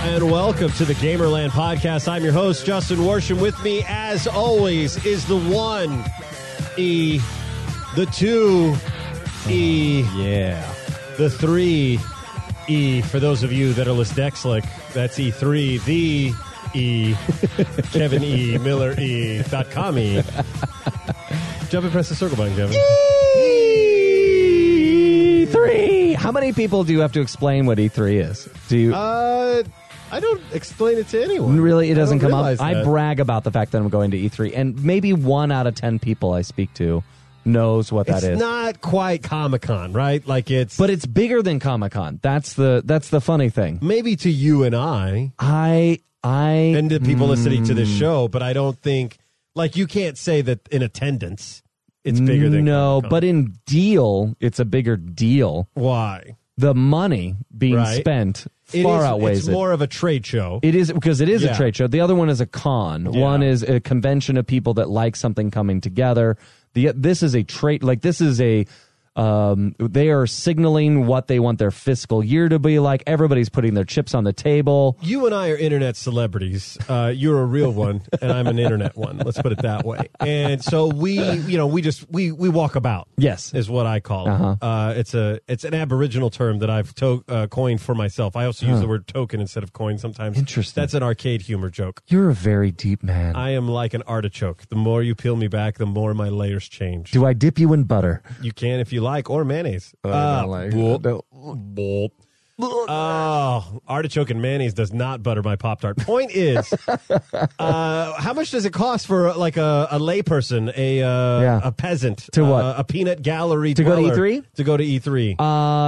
And welcome to the Gamerland Podcast. I'm your host, Justin Worsham. With me, as always, is the 1 E, the 2 E, the 3 E. For those of you that are dyslexic, that's E3, the E, Kevin E, Miller E.com E. Jump and press the circle button, Kevin. E3. How many people do you have to explain what E3 is? Do you? I don't explain it to anyone. Really, it doesn't come up. That. I brag about the fact that I'm going to E3, and maybe 1 out of 10 people I speak to knows what that is. It's not quite Comic-Con, right? Like but it's bigger than Comic-Con. That's the funny thing. Maybe to you and I and to people listening to this show, but I don't think, like, you can't say that in attendance it's bigger than Comic-Con. But in deal, it's a bigger deal. Why? The money being spent far outweighs it. It's more of a trade show. It is, because it is a trade show. The other one is a con. Yeah. One is a convention of people that like something coming together. This is a trade, like this is a, they are signaling what they want their fiscal year to be like. Everybody's putting their chips on the table. You and I are internet celebrities. You're a real one, and I'm an internet one. Let's put it that way. And so we walk about. Yes, is what I call it. It's an Aboriginal term that I've coined for myself. I also use the word token instead of coin sometimes. Interesting. That's an arcade humor joke. You're a very deep man. I am like an artichoke. The more you peel me back, the more my layers change. Do I dip you in butter? You can if you like, or mayonnaise. Artichoke and mayonnaise does not butter my Pop-Tart. Point is, how much does it cost for like a layperson, a peasant, to what? A peanut gallery to dweller, go to E3? To go to E3.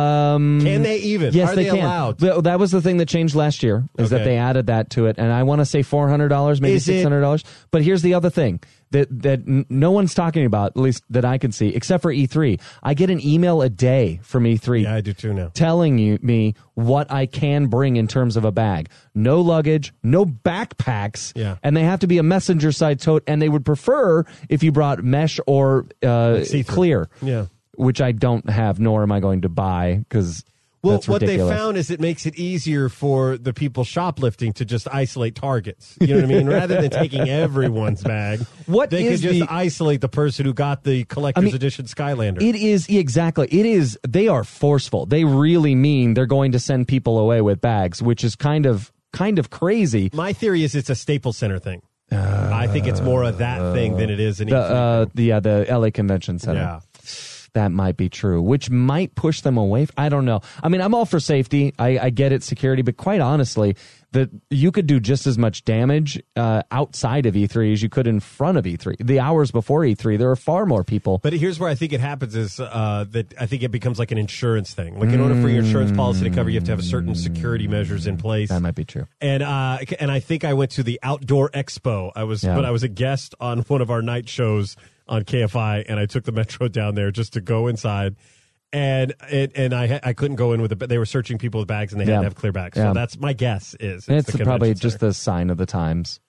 Can they even? Yes, Are they they can. allowed? That was the thing that changed last year, is that they added that to it, and I want to say $400, maybe $600. But here's the other thing that no one's talking about, at least that I can see, except for E3. I get an email a day from E3. Yeah, I do too now. Telling me what I can bring in terms of a bag. No luggage, no backpacks, and they have to be a messenger side tote, and they would prefer if you brought mesh or clear, which I don't have, nor am I going to buy, because that's what ridiculous. they found is it makes it easier for the people shoplifting to just isolate targets. You know what I mean? Rather than taking everyone's bag, they could just isolate the person who got the collector's edition Skylander. It is, exactly. It is. They are forceful. They really mean they're going to send people away with bags, which is kind of crazy. My theory is it's a Staples Center thing. I think it's more of that thing than it is an the LA Convention Center. Yeah. That might be true, which might push them away. I don't know. I mean, I'm all for safety. I get it, security, but quite honestly, that you could do just as much damage outside of E3 as you could in front of E3. The hours before E3, there are far more people. But here's where I think it happens is that I think it becomes like an insurance thing. Like in order for your insurance policy to cover, you have to have a certain security measures in place. That might be true. And I think I went to the Outdoor Expo. But I was a guest on one of our night shows on KFI, and I took the Metro down there just to go inside, and I couldn't go in with it. They were searching people with bags, and they had to have clear bags. So that's my guess. It's probably just the sign of the times.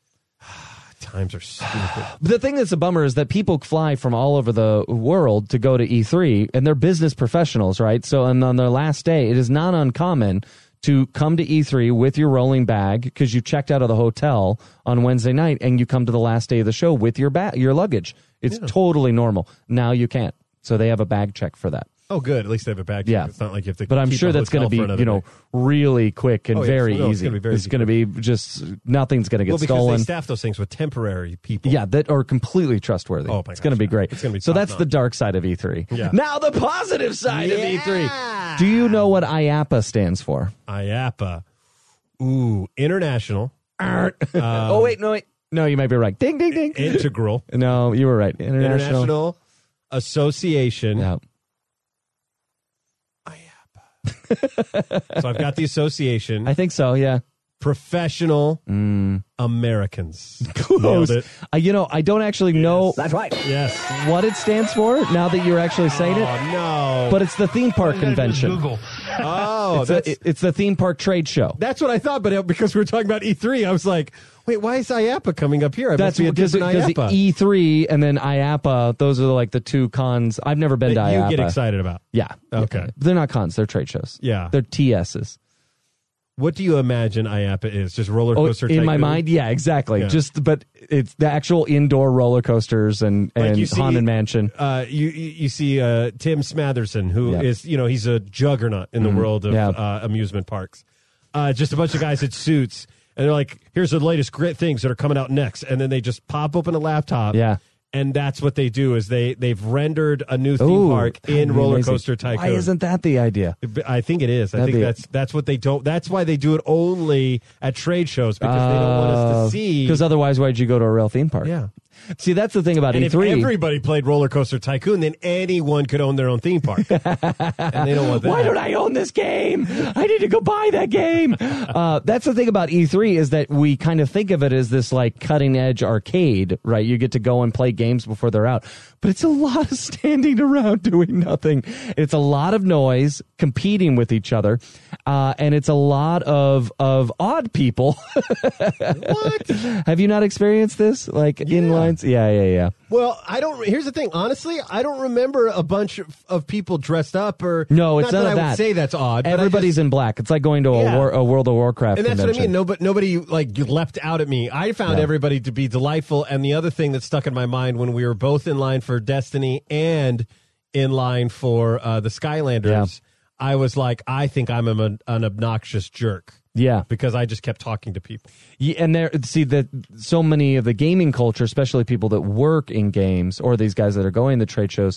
Times are stupid. The thing that's a bummer is that people fly from all over the world to go to E3, and they're business professionals, right? So, and on their last day, it is not uncommon to come to E3 with your rolling bag because you checked out of the hotel on Wednesday night, and you come to the last day of the show with your luggage. It's totally normal. Now you can't. So they have a bag check for that. Oh, good. At least they have a bag check. Yeah. It's not like you have to. But I'm sure that's going to be, really quick and very easy. It's going to be just nothing's going to get stolen. Because they staff those things with temporary people. Yeah, that are completely trustworthy. Oh, my it's going to be great. It's going to be so that's the dark side of E3. Yeah. Now the positive side of E3. Do you know what IAAPA stands for? IAAPA. Ooh, International. Oh, wait. No, you might be right. Ding, ding, ding. Integral. No, you were right. International Association. Yeah. IAAPA. So I've got the association. I think so, yeah. Professional Americans. Close. I don't actually know. That's right. Yes. What it stands for now that you're actually saying it. Oh, no. But it's the theme park convention. Google. Oh, it's the theme park trade show. That's what I thought, but because we were talking about E3, I was like, wait, why is IAAPA coming up here? That's because E3 and then IAAPA, those are like the two cons. I've never been to IAAPA. You get excited about. Yeah. Okay. They're not cons, they're trade shows. Yeah. They're TSs. What do you imagine IAAPA is? Just roller coaster in tycoon? my mind, yeah, exactly. Yeah. But it's the actual indoor roller coasters and Haunted Mansion. You see Tim Smatherson, who is, he's a juggernaut in the world of amusement parks. Just a bunch of guys in suits, and they're like, here's the latest great things that are coming out next. And then they just pop open a laptop. Yeah. And that's what they do is they've rendered a new theme park in Roller Coaster Tycoon. Why isn't that the idea? I think it is. I think that's what they don't. That's why they do it only at trade shows, because they don't want us to see. Because otherwise, why'd you go to a real theme park? Yeah. See, that's the thing about and E3. If everybody played Roller Coaster Tycoon, then anyone could own their own theme park. And they don't want that. Why don't I own this game? I need to go buy that game. That's the thing about E3 is that we kind of think of it as this like cutting edge arcade, right? You get to go and play games before they're out. But it's a lot of standing around doing nothing. It's a lot of noise competing with each other. And it's a lot of odd people. What? Have you not experienced this? Like in lines? Yeah. Well, here's the thing. Honestly, I don't remember a bunch of people dressed up or. No, it's not none of that. I would say that's odd. Everybody's in black. It's like going to a World of Warcraft and that's convention. what I mean. Nobody like leapt out at me. I found everybody to be delightful. And the other thing that stuck in my mind when we were both in line for Destiny and in line for the Skylanders, I was like, I think I'm an obnoxious jerk. Yeah, because I just kept talking to people. Yeah, and that so many of the gaming culture, especially people that work in games or these guys that are going to trade shows,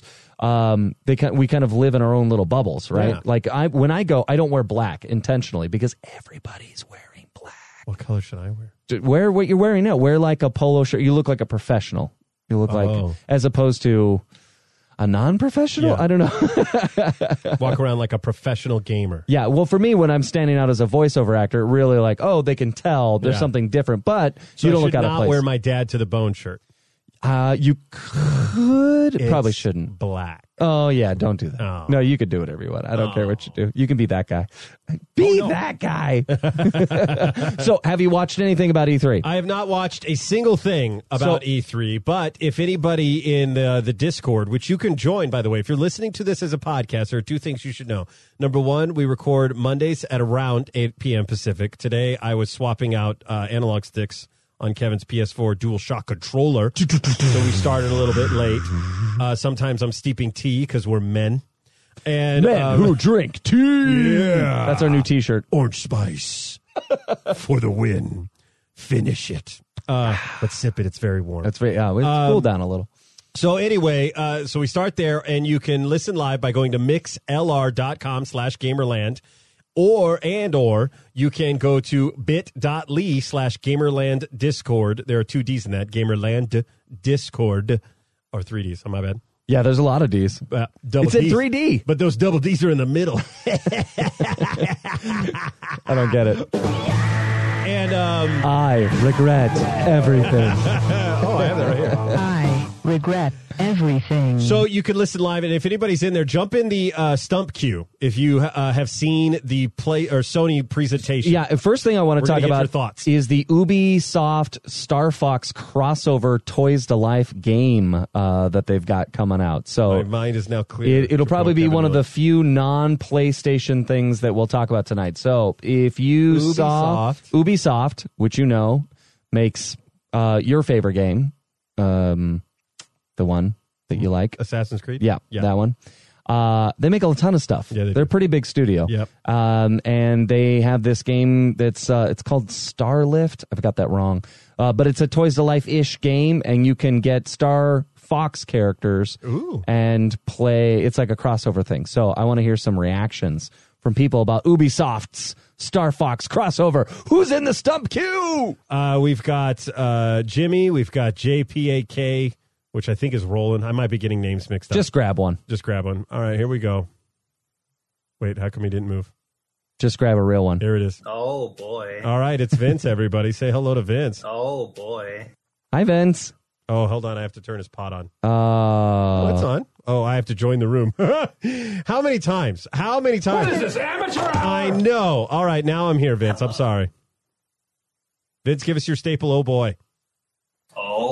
we kind of live in our own little bubbles, right? Yeah. Like when I go, I don't wear black intentionally because everybody's wearing black. What color should I wear? Wear what you're wearing now. Wear like a polo shirt. You look like a professional. You look like, as opposed to a non-professional? Yeah. I don't know. Walk around like a professional gamer. Yeah, well, for me, when I'm standing out as a voiceover actor, really like, they can tell there's something different, but so you don't look out of place. place. Wear my dad to the bone shirt. You could. Probably shouldn't. Black. Oh, yeah, don't do that. Oh. No, you could do whatever you want. I don't care what you do. You can be that guy. That guy. So, have you watched anything about E3? I have not watched a single thing about E3, but if anybody in the Discord, which you can join, by the way, if you're listening to this as a podcast, there are two things you should know. Number one, we record Mondays at around 8 p.m. Pacific. Today, I was swapping out analog sticks on Kevin's PS4 DualShock controller. So we started a little bit late. Sometimes I'm steeping tea because we're men. And Men who drink tea. Yeah. That's our new T-shirt. Orange spice for the win. Finish it. But sip it. It's very warm. That's very, it's cooled down a little. So anyway, so we start there, and you can listen live by going to mixlr.com/gamerland. Or you can go to bit.ly/Gamerland Discord. There are 2 D's in that. Gamerland Discord. Or 3 D's. My bad. Yeah, there's a lot of D's. Double it's in D's. 3D. But those double D's are in the middle. I don't get it. And I regret everything. Oh, I have that right here. I regret everything. So you can listen live, and if anybody's in there, jump in the stump queue if you have seen the Sony presentation. Yeah, first thing I want to talk about your thoughts. is the Ubisoft Star Fox crossover Toys to Life game that they've got coming out. So my mind is now clear. It'll probably be one of the few non-PlayStation things that we'll talk about tonight. So if you saw Ubisoft, which you know makes your favorite game, the one that you like, Assassin's Creed. Yeah, that one. They make a ton of stuff. Yeah, they're a pretty big studio. Yep. And they have this game that's it's called Starlift. I've got that wrong. But it's a Toys to Life-ish game, and you can get Star Fox characters and play. It's like a crossover thing. So I want to hear some reactions from people about Ubisoft's Star Fox crossover. Who's in the stump queue? We've got Jimmy. We've got JPAK, which I think is Roland. I might be getting names mixed up. Just grab one. All right, here we go. Wait, how come he didn't move? Just grab a real one. There it is. Oh, boy. All right, it's Vince, everybody. Say hello to Vince. Oh, boy. Hi, Vince. Oh, hold on. I have to turn his pot on. What's on? Oh, I have to join the room. How many times? What is this, amateur hour? I know. All right, now I'm here, Vince. I'm sorry. Vince, give us your staple, oh boy. Oh,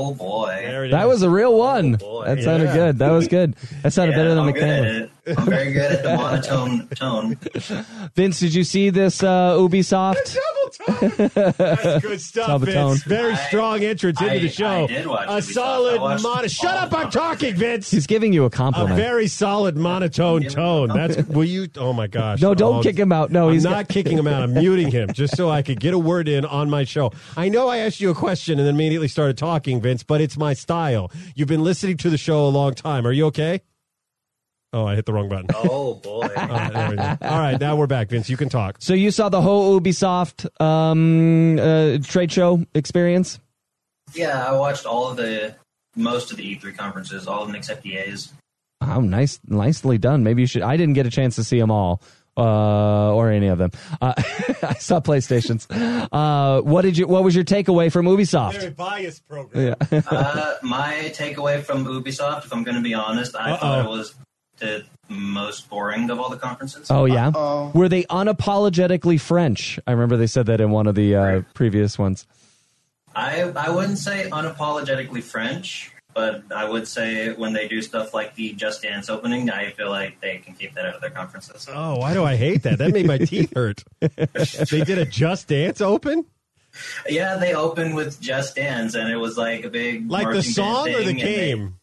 Oh boy. There it That is. was a real one. boy. That sounded Yeah. good. That was good. That sounded better than I'm the good at camera. it. I'm very good at the monotone tone. Vince, did you see this Ubisoft? That's good stuff, Double tone. Vince. Very strong entrance into the show. I did watch a Ubisoft. solid I watched Shut all up! the I'm talking, Vince. He's giving you a A compliment. very solid monotone tone. That's will you? Oh my gosh! No, don't Oh, kick him out. No, I'm he's not kicking him out. I'm muting him just so I could get a word in on my show. I know I asked you a question and then immediately started talking, Vince, but it's my style. You've been listening to the show a long time. Are you okay? Oh, I hit the wrong button. Oh boy. All right, there we go. All right, now we're back, Vince. You can talk. So you saw the whole Ubisoft trade show experience? Yeah, I watched most of the E3 conferences, all of them except EA's. Oh, nicely done. Maybe you should. I didn't get a chance to see them all, or any of them. I saw PlayStations. What was your takeaway from Ubisoft? biased program. My takeaway from Ubisoft, if I'm going to be honest, I thought it was the most boring of all the conferences. Oh yeah. Were they unapologetically French? I remember they said that in one of the previous ones. I wouldn't say unapologetically French, but I would say when they do stuff like the Just Dance opening, I feel like they can keep that out of their conferences. Oh, why do I hate that? That made my teeth hurt. They did a Just Dance open? Yeah, they opened with Just Dance, and it was like a big Like the marching song band or the thing, and game?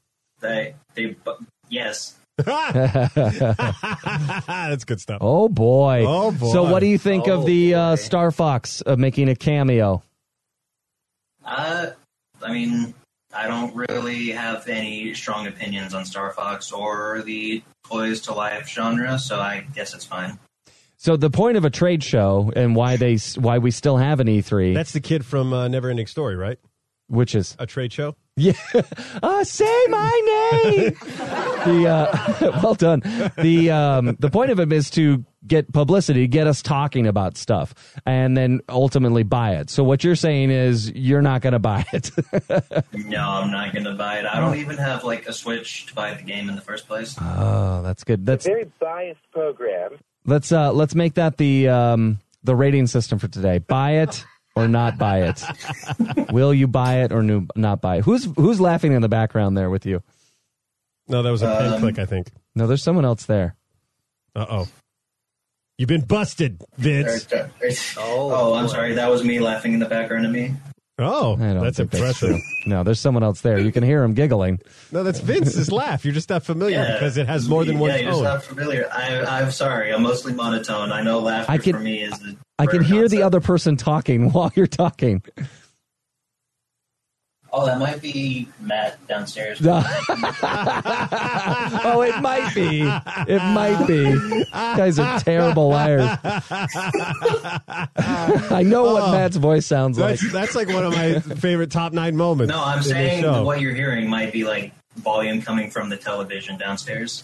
Yes. That's good stuff. Oh boy. Oh, boy. So what do you think of the boy. Star Fox making a cameo? I mean, I don't really have any strong opinions on Star Fox or the Toys to Life genre, so I guess it's fine. So the point of a trade show and why we still have an E3, That's the kid from Neverending Story, right? which is A trade show? yeah, say my name. Well done. The point of it is to get publicity, get us talking about stuff, and then ultimately buy it. So what you're saying is you're not going to buy it. No, I'm not going to buy it. I don't even have like a Switch to buy the game in the first place. Oh, that's good. That's Very biased program. let's make that the rating system for today. Buy it or not buy it. Will you buy it or not buy it? Who's laughing in the background there with you? No, that was a pen click, I think. No, there's someone else there. Uh-oh. You've been busted, Vince. Oh, I'm sorry. That was me laughing in the background of me. Oh, I don't that's think impressive. true. No, there's someone else there. You can hear him giggling. No, that's Vince's laugh. You're just not familiar Yeah. because it has more than one Yeah, you're just tone. not familiar. I'm sorry. I'm mostly monotone. I know laughter for me is the I can rare hear the concept. other person talking while you're talking. Oh, that might be Matt downstairs. Oh, it might be. It might be. You guys are terrible liars. I know what Matt's voice sounds like. That's like one of my favorite top 9 moments. No, I'm in the saying show. that what you're hearing might be like volume coming from the television downstairs.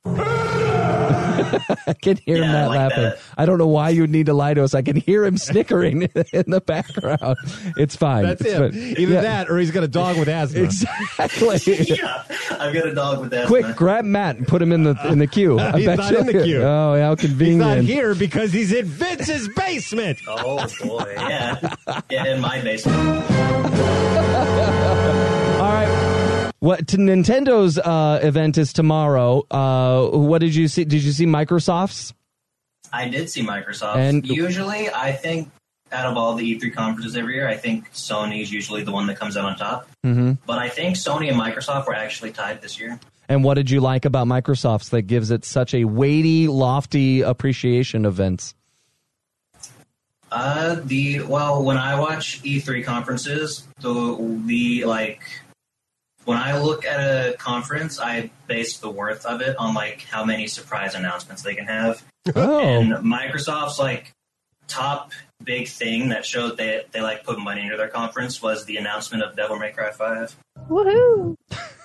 I can hear Matt like laughing. that. I don't know why you'd need to lie to us. I can hear him snickering in the background. It's fine. That's it. Either that or he's got a dog with asthma. Exactly. Yeah, I've got a dog with that. Quick, grab Matt and put him in the queue. I He's bet not you- in the queue. Oh, how He's convenient. not here because he's in Vince's basement. Oh boy, yeah, in my basement. All right. Nintendo's event is tomorrow. What did you see? Did you see Microsoft's? I did see Microsoft. And- Usually, I think out of all the E3 conferences every year, I think Sony's usually the one that comes out on top. Mm-hmm. But I think Sony and Microsoft were actually tied this year. And what did you like about Microsoft's that gives it such a weighty, lofty appreciation of Vince? When I watch E3 conferences, when I look at a conference, I base the worth of it on like how many surprise announcements they can have. Oh, And Microsoft's like top big thing that showed they like put money into their conference was the announcement of Devil May Cry 5. Woohoo!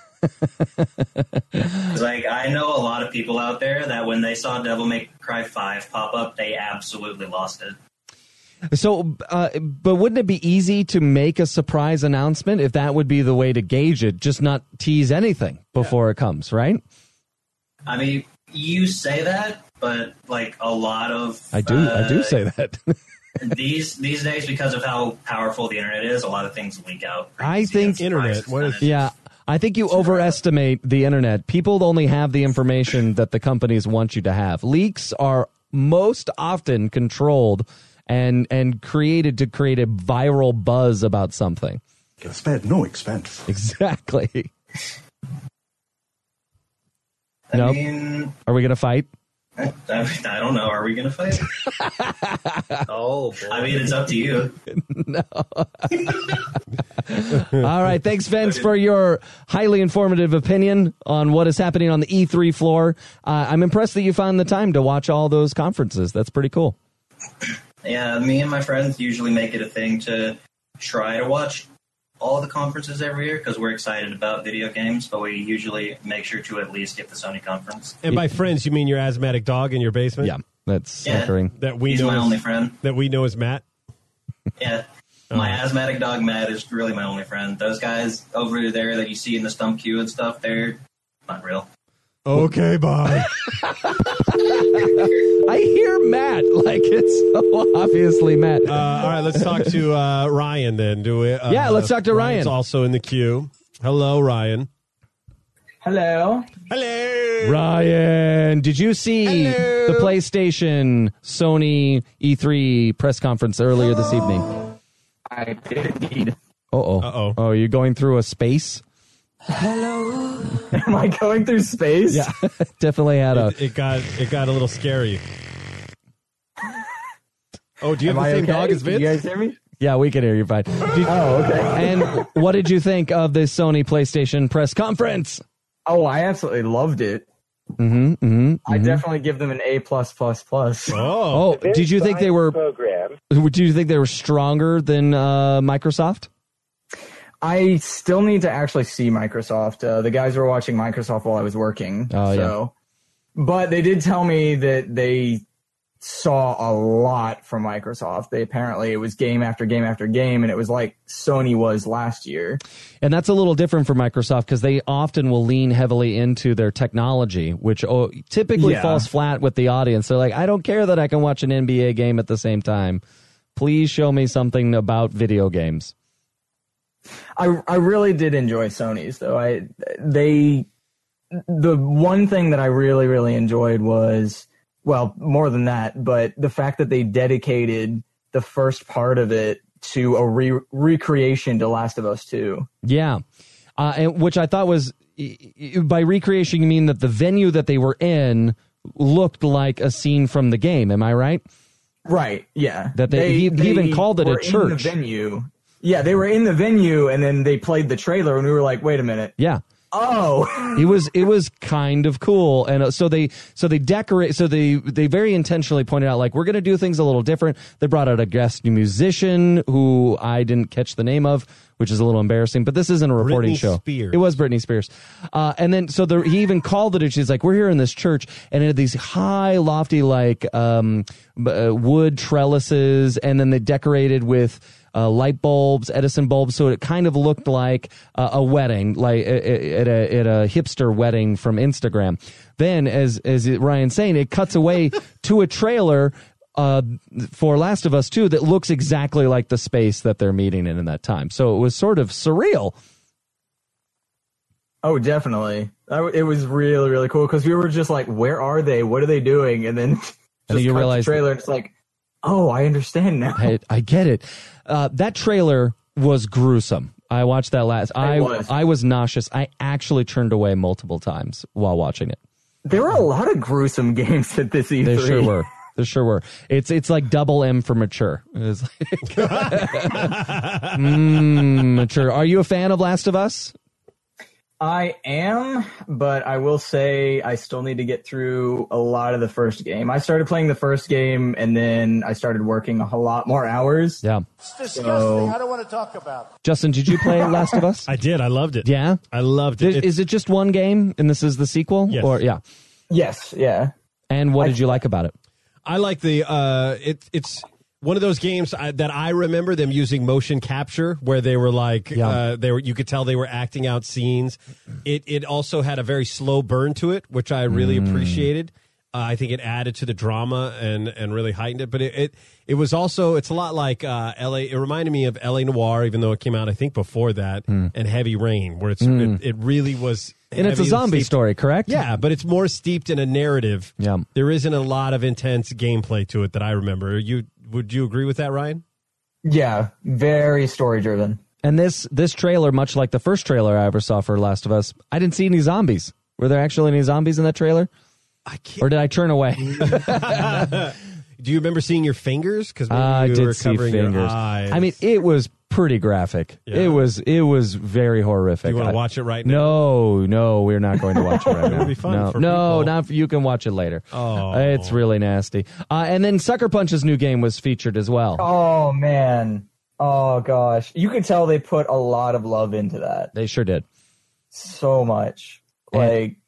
Like I know a lot of people out there that when they saw Devil May Cry 5 pop up, they absolutely lost it. so, but wouldn't it be easy to make a surprise announcement if that would be the way to gauge it? Just not tease anything before it comes, right? I mean, you say that, but like a lot of I do say that. these days, because of how powerful the internet is, a lot of things leak out. I think internet. What is? Yeah, I think you overestimate the internet. People only have the information that the companies want you to have. Leaks are most often controlled and created to create a viral buzz about something. Spared no expense. Exactly. I Nope. mean, Are we going to fight? I don't know. Are we going to fight? Oh, boy. I mean, it's up to you. All right. Thanks, Vince, for your highly informative opinion on what is happening on the E3 floor. I'm impressed that you found the time to watch all those conferences. That's pretty cool. Yeah, me and my friends usually make it a thing to try to watch all the conferences every year because we're excited about video games, but we usually make sure to at least get the Sony conference. And by friends, you mean your asthmatic dog in your basement? Yeah, that's Yeah. occurring. That we He's know my is, only friend. That we know is Matt. Yeah. My asthmatic dog, Matt, is really my only friend. Those guys over there that you see in the stump queue and stuff, they're not real. Okay, bye. I hear Matt like it's so obviously Matt. All right, let's talk to Ryan then. Do we? Yeah, let's talk to Ryan's Ryan. also in the queue. Hello, Ryan. Hello. Hello. Ryan, did you see Hello. the PlayStation Sony E3 press conference earlier this evening? I did indeed. Uh-oh. Oh, you're going through a space? Am I going through space? Yeah, definitely had a. It got a little scary. Oh, do you have Am the I same okay? dog as Can Vince? you guys hear me? Yeah, we can hear you fine. Oh, okay. And what did you think of this Sony PlayStation press conference? Oh, I absolutely loved it. I definitely give them an A+++. Oh, did you think they were? program. Do you think they were stronger than Microsoft? I still need to actually see Microsoft. The guys were watching Microsoft while I was working. Oh, so. But they did tell me that they saw a lot from Microsoft. It was game after game after game, and it was like Sony was last year. And that's a little different for Microsoft because they often will lean heavily into their technology, which typically falls flat with the audience. They're like, I don't care that I can watch an NBA game at the same time. Please show me something about video games. I really did enjoy Sony's though. The one thing that I really, really enjoyed was, well, more than that, but the fact that they dedicated the first part of it to a recreation to Last of Us 2. Yeah. And which I thought was, by recreation, you mean that the venue that they were in looked like a scene from the game. Am I right? Right. Yeah. That he even called it a were church. In the venue. Yeah, they were in the venue, and then they played the trailer, and we were like, "Wait a minute." Yeah. Oh. It was kind of cool. And so they decorate, so they very intentionally pointed out, like, we're going to do things a little different. They brought out a guest musician who I didn't catch the name of, which is a little embarrassing, but this isn't a reporting Britney show. Spears. It was Britney Spears. And then, so he even called it, she's like, we're here in this church, and it had these high, lofty, like, wood trellises, and then they decorated with light bulbs, Edison bulbs, so it kind of looked like a wedding, like at a hipster wedding from Instagram. Then, as Ryan's saying, it cuts away to a trailer for Last of Us 2 that looks exactly like the space that they're meeting in that time. So it was sort of surreal. Oh, definitely. It was really, really cool because we were just like, "Where are they? What are they doing?" And then just you cut realize the trailer, and it's like, "Oh, I understand now." I get it. That trailer was gruesome. I watched that last. I was nauseous. I actually turned away multiple times while watching it. There were a lot of gruesome games at this E3. They sure were. There sure were. It's like double M for mature. It was like mature. Are you a fan of Last of Us? I am, but I will say I still need to get through a lot of the first game. I started playing the first game, and then I started working a lot more hours. Yeah. It's disgusting. I don't want to talk about it. Justin, did you play Last of Us? I did. I loved it. Yeah? I loved it. Is it just one game, and this is the sequel? Yes. Or yeah. Yes, yeah. And what did you like about it? I like the it's one of those games that I remember them using motion capture where they were like you could tell they were acting out scenes. It also had a very slow burn to it, which I really appreciated. I think it added to the drama and really heightened it. But it was also, it's a lot like L.A. It reminded me of L.A. Noire, even though it came out, I think, before that, and Heavy Rain, where it really was. And it's a zombie story, correct? Yeah, but it's more steeped in a narrative. Yeah. There isn't a lot of intense gameplay to it that I remember. Would you agree with that, Ryan? Yeah, very story driven. And this trailer, much like the first trailer I ever saw for Last of Us, I didn't see any zombies. Were there actually any zombies in that trailer? Or did I turn away? Do you remember seeing your fingers? Because I did see fingers. Your eyes. I mean, it was pretty graphic. Yeah. It was very horrific. Do you want to watch it right now? No, we're not going to watch it right now. It'll be fun. No, not you can watch it later. Oh, it's really nasty. And then Sucker Punch's new game was featured as well. Oh man. Oh gosh, you could tell they put a lot of love into that. They sure did. So much. Like,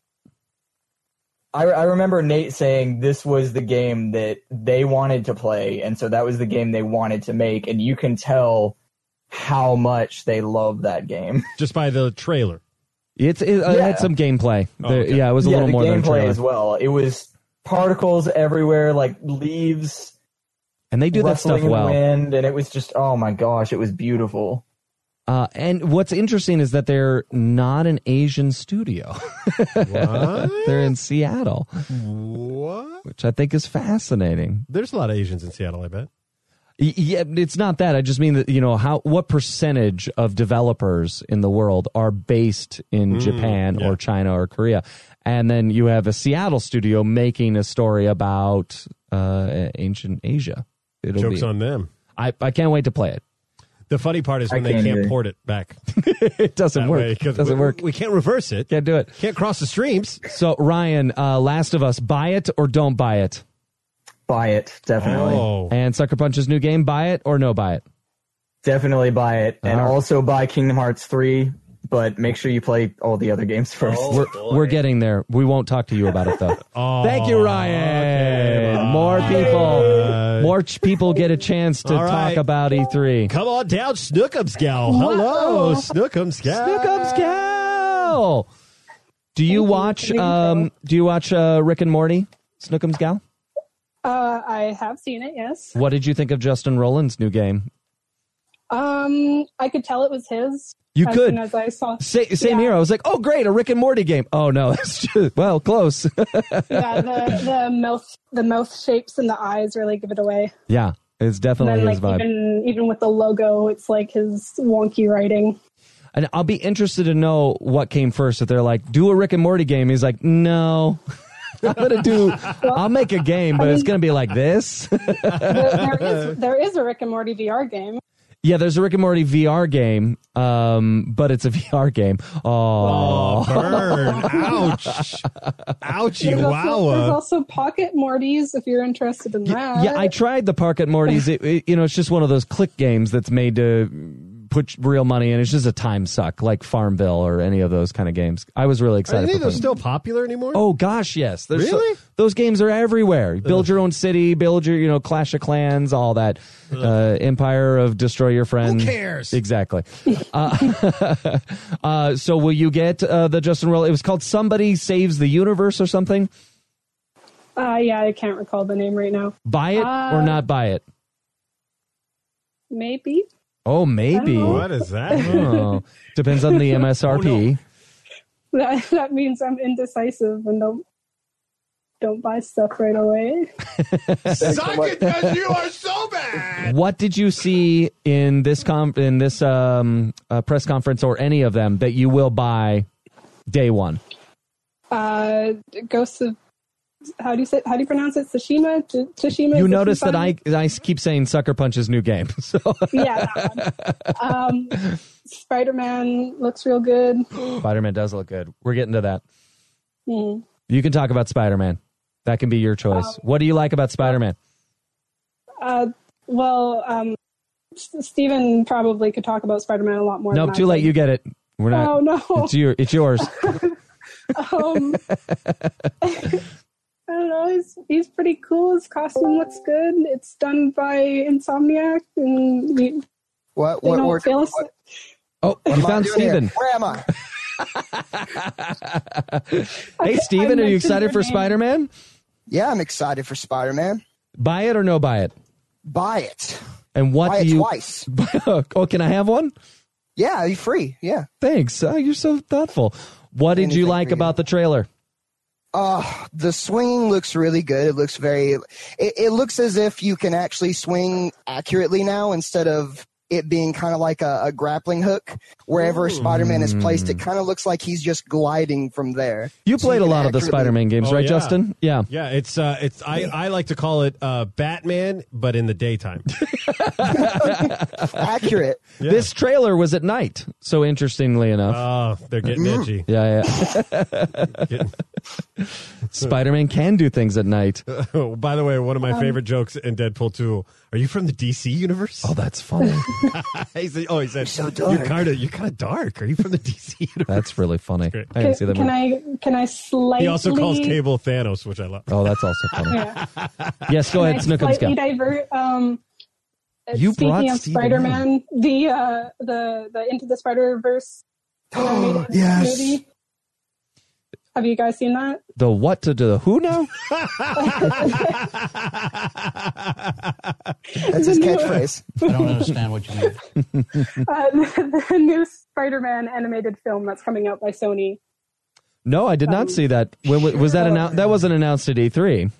I remember Nate saying this was the game that they wanted to play, and so that was the game they wanted to make, and you can tell how much they love that game. Just by the trailer. It had some gameplay. Okay. Yeah, it was a little more than a trailer. Gameplay as well. It was particles everywhere, like leaves. And they do that stuff well. In the wind, and it was just, oh my gosh, it was beautiful. And what's interesting is that they're not an Asian studio. What? They're in Seattle. What? Which I think is fascinating. There's a lot of Asians in Seattle, I bet. Yeah, it's not that. I just mean that, what percentage of developers in the world are based in Japan or China or Korea? And then you have a Seattle studio making a story about ancient Asia. Joke's on them. I can't wait to play it. The funny part is when they can't port it back. It doesn't work. It doesn't work. We can't reverse it. Can't do it. Can't cross the streams. So, Ryan, Last of Us, buy it or don't buy it? Buy it, definitely. Oh. And Sucker Punch's new game, buy it or no buy it? Definitely buy it. And also buy Kingdom Hearts 3, but make sure you play all the other games first. We're getting there. We won't talk to you about it, though. Thank you, Ryan. Okay, More people get a chance to talk about E3. Come on down, Snookums Gal. Hello, Snookums Gal. Snookums Gal. Do you watch Rick and Morty, Snookums Gal? I have seen it, yes. What did you think of Justin Roiland's new game? I could tell it was his. You as could. soon as I saw. Same here. I was like, oh, great, a Rick and Morty game. Oh, no, it's just, well, close. Yeah, the mouth shapes and the eyes really give it away. Yeah, it's definitely and his vibe. Even with the logo, it's like his wonky writing. And I'll be interested to know what came first. If they're like, do a Rick and Morty game. He's like, no. I'll make a game, but it's going to be like this. There is a Rick and Morty VR game. Yeah, there's a Rick and Morty VR game, but it's a VR game. Oh, burn. Ouch. Ouchie, wow. There's also Pocket Mortys if you're interested in that. Yeah, I tried the Pocket Mortys. It's just one of those click games that's made to put real money in. It's just a time suck, like Farmville or any of those kind of games. I was really excited. Are any of those them. still popular anymore? Oh gosh, yes. Really? Those games are everywhere. Build your own city, build your, Clash of Clans, all that. Empire of Destroy Your Friend. Who cares? Exactly. So will you get the Justin Roiland? It was called Somebody Saves the Universe or something? Yeah, I can't recall the name right now. Buy it or not buy it? Maybe. Oh, maybe. What is that? Oh, depends on the MSRP. Oh, no. That means I'm indecisive and don't buy stuff right away. Suck it because you are so bad. What did you see in this press conference or any of them that you will buy day one? Ghosts of how do you pronounce it? Tsushima. You notice that I keep saying Sucker Punch's new game. So. Yeah. Spider-Man looks real good. Spider-Man does look good. We're getting to that. Mm. You can talk about Spider-Man. That can be your choice. What do you like about Spider-Man? Steven probably could talk about Spider-Man a lot more. Nope, too late. You get it. We're not. Oh no. It's yours. I don't know. He's pretty cool. His costume looks good. It's done by Insomniac, and what? Oh, you found Steven. Where am I? Hey, Steven, are you excited for Spider-Man? Yeah, I'm excited for Spider-Man. Buy it or no buy it? Buy it. And what buy do it you? Twice. Oh, can I have one? Yeah, you're free. Yeah. Thanks. You're so thoughtful. What did you like about the trailer? The swinging looks really good. It looks it looks as if you can actually swing accurately now instead of it being kind of like a grappling hook. Wherever Spider-Man is placed, it kind of looks like he's just gliding from there. You played a lot of the Spider-Man games, right, Justin? Yeah. Yeah, it's I like to call it Batman, but in the daytime. Accurate. Yeah. This trailer was at night, so interestingly enough. Oh, they're getting edgy. Yeah. Spider-Man can do things at night. By the way, one of my favorite jokes in Deadpool 2, are you from the DC universe? Oh, that's funny. he said, so dark. You're kind of dark. Are you from the DC universe? That's really funny. I didn't see that movie. Can I slightly... He also calls Cable Thanos, which I love. Oh, that's also funny. Yeah. Yes, go ahead, Snookums. Slightly divert. You Speaking of Spider-Man, the Into the Spider-Verse yes. movie. Have you guys seen that? The what to the who now? That's his catchphrase. I don't understand what you mean. The new Spider-Man animated film that's coming out by Sony. No, I did not see that. When was that announced? That wasn't announced at E3.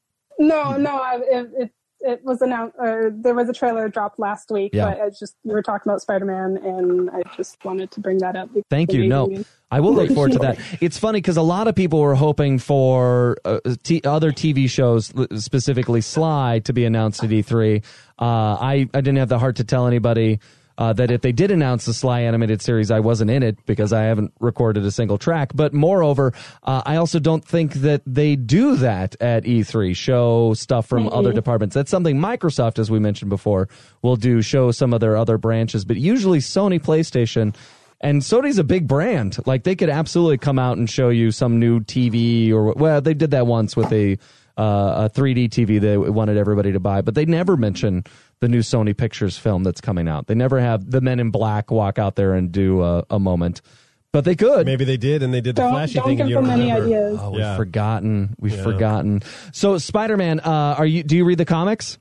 No, it was announced. There was a trailer dropped last week, but it's just we were talking about Spider-Man, and I just wanted to bring that up. Thank you. No, I will look forward to that. It's funny because a lot of people were hoping for other TV shows, specifically Sly, to be announced at E3. I didn't have the heart to tell anybody that if they did announce the Sly animated series, I wasn't in it because I haven't recorded a single track. But moreover, I also don't think that they do that at E3, show stuff from other departments. That's something Microsoft, as we mentioned before, will do, show some of their other branches. But usually Sony PlayStation, and Sony's a big brand. Like, they could absolutely come out and show you some new TV well, they did that once with a 3D TV they wanted everybody to buy, but they never mention the new Sony Pictures film that's coming out. They never have the Men in Black walk out there and do a moment, but they could. Maybe they did, and they did the flashy thing. Don't give them any ideas. Oh, we've forgotten. We've forgotten. So, Spider-Man, do you read the comics?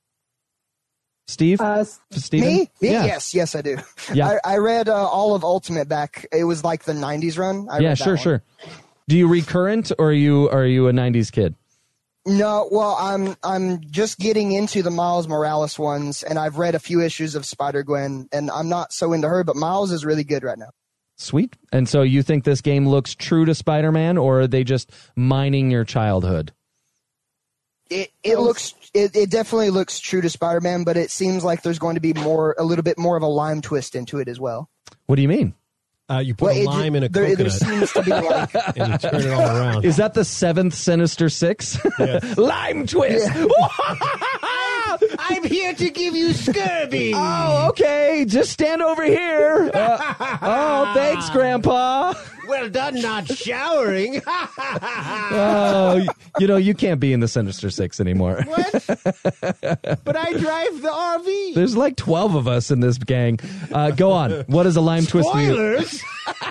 Steve? Steven? Me? Yeah. Yes, I do. Yeah. I read all of Ultimate back. It was like the 90s run. Sure. Do you read current, or are you a 90s kid? No, well, I'm just getting into the Miles Morales ones, and I've read a few issues of Spider-Gwen, and I'm not so into her, but Miles is really good right now. Sweet. And so you think this game looks true to Spider-Man, or are they just mining your childhood? It definitely looks true to Spider-Man, but it seems like there's going to be a little bit more of a lime twist into it as well. What do you mean? You put a lime in a coconut. There seems to be like... and you turn it all around. Is that the 7th Sinister Six? Yes. Lime twist! Yeah. I'm here to give you scurvy. Oh, okay. Just stand over here. Oh, thanks, Grandpa. Well done, not showering. Oh, you can't be in the Sinister Six anymore. What? But I drive the RV. There's like 12 of us in this gang. Go on. What is a lime twist? Spoilers.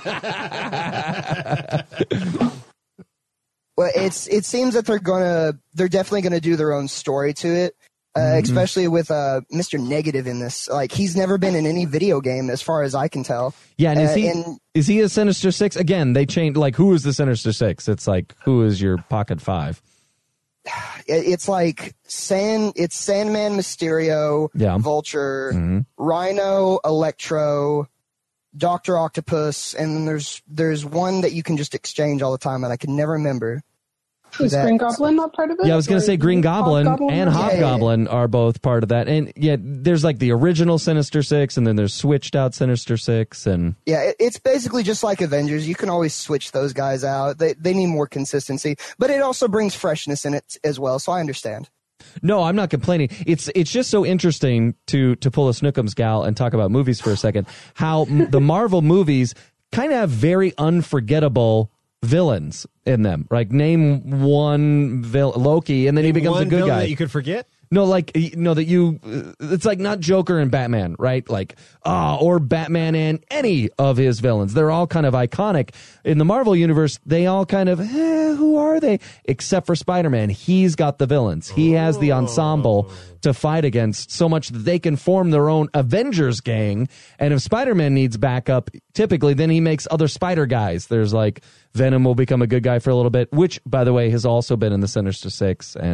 Well, it seems that they're definitely gonna do their own story to it. Especially with Mr. Negative in this. Like, he's never been in any video game as far as I can tell. Yeah, and is he a Sinister Six? Again, they changed, like, who is the Sinister Six? It's like, who is your Pocket Five? It's like Sandman, Mysterio, Vulture, Rhino, Electro, Dr. Octopus, and then there's one that you can just exchange all the time, and I can never remember. Is Green Goblin not part of it? Yeah, I was going to say Green Goblin and Hobgoblin are both part of that. And yeah, there's like the original Sinister Six, and then there's switched out Sinister Six. And yeah, it's basically just like Avengers. You can always switch those guys out. They need more consistency, but it also brings freshness in it as well, so I understand. No, I'm not complaining. It's just so interesting to pull a Snookums gal and talk about movies for a second, how the Marvel movies kind of have very unforgettable villains in them. Like, name one Loki, and then he becomes a good guy. That you could forget? No, like, that you, it's like not Joker and Batman, right? Like, or Batman and any of his villains. They're all kind of iconic. In the Marvel universe, they all kind of, who are they? Except for Spider-Man. He's got the villains. He has the ensemble to fight against so much that they can form their own Avengers gang. And if Spider-Man needs backup, typically, then he makes other Spider guys. There's like, Venom will become a good guy for a little bit, which, by the way, has also been in the Sinister Six and ...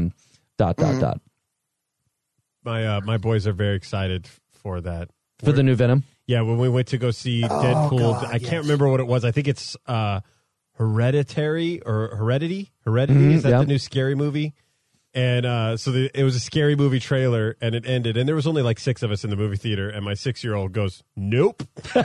My boys are very excited for that. For the new Venom? Yeah, when we went to go see Deadpool, I can't remember what it was. I think it's Hereditary or Heredity. Is that the new scary movie? And it was a scary movie trailer, and it ended. And there was only like 6 of us in the movie theater, and my 6-year-old goes, "Nope." And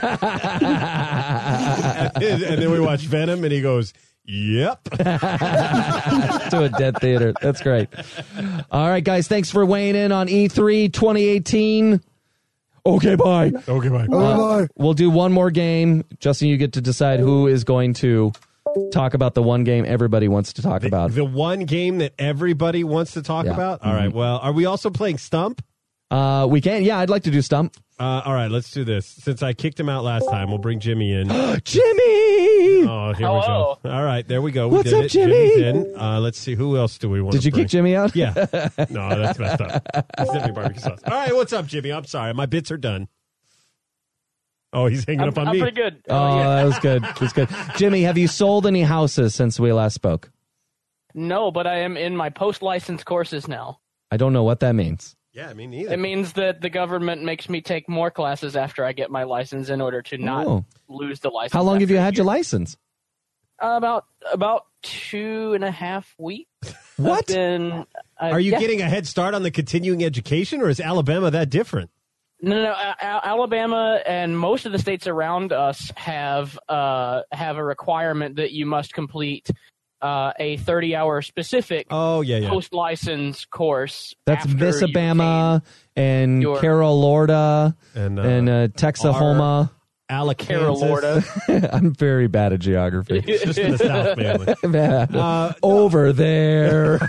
then we watched Venom, and he goes, "Yep." To a dead theater. That's great. All right, guys, thanks for weighing in on E3 2018. Okay, bye. Okay, bye. We'll do one more game. Justin, you get to decide who is going to talk about the one game everybody wants to talk about. The one game that everybody wants to talk about? All right, well, are we also playing Stump? We can. Yeah, I'd like to do Stump. All right, let's do this. Since I kicked him out last time, we'll bring Jimmy in. Jimmy! Oh, here we go. All right, there we go. What's up, Jimmy? Jimmy's in. Let's see. Who else do we want to Did you bring? kick Jimmy out? Yeah. No, that's messed up. He's definitely barbecue sauce. All right, what's up, Jimmy? I'm sorry. My bits are done. Oh, he's hanging up on I'm me. pretty good. Oh, that was good. That's good. Jimmy, have you sold any houses since we last spoke? No, but I am in my post-license courses now. I don't know what that means. Yeah, me neither. It means that the government makes me take more classes after I get my license in order to not lose the license. How long have you had your year. license? About 2.5 weeks. What? Are you getting a head start on the continuing education, or is Alabama that different? No. Alabama and most of the states around us have a requirement that you must complete a 30-hour specific post-license course. That's Miss Alabama and Carol Lorda and Texahoma. Carolorda. I'm very bad at geography. It's just in the South, mainly. Over there.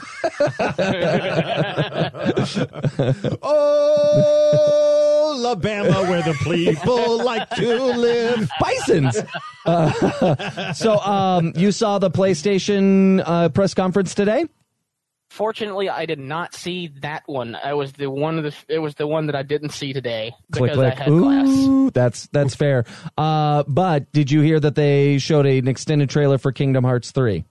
Oh, Alabama, where the people like to live. Bisons. So you saw the PlayStation press conference today? Fortunately, I did not see that one. It was the one that I didn't see today because I had class. That's fair. But did you hear that they showed an extended trailer for Kingdom Hearts 3?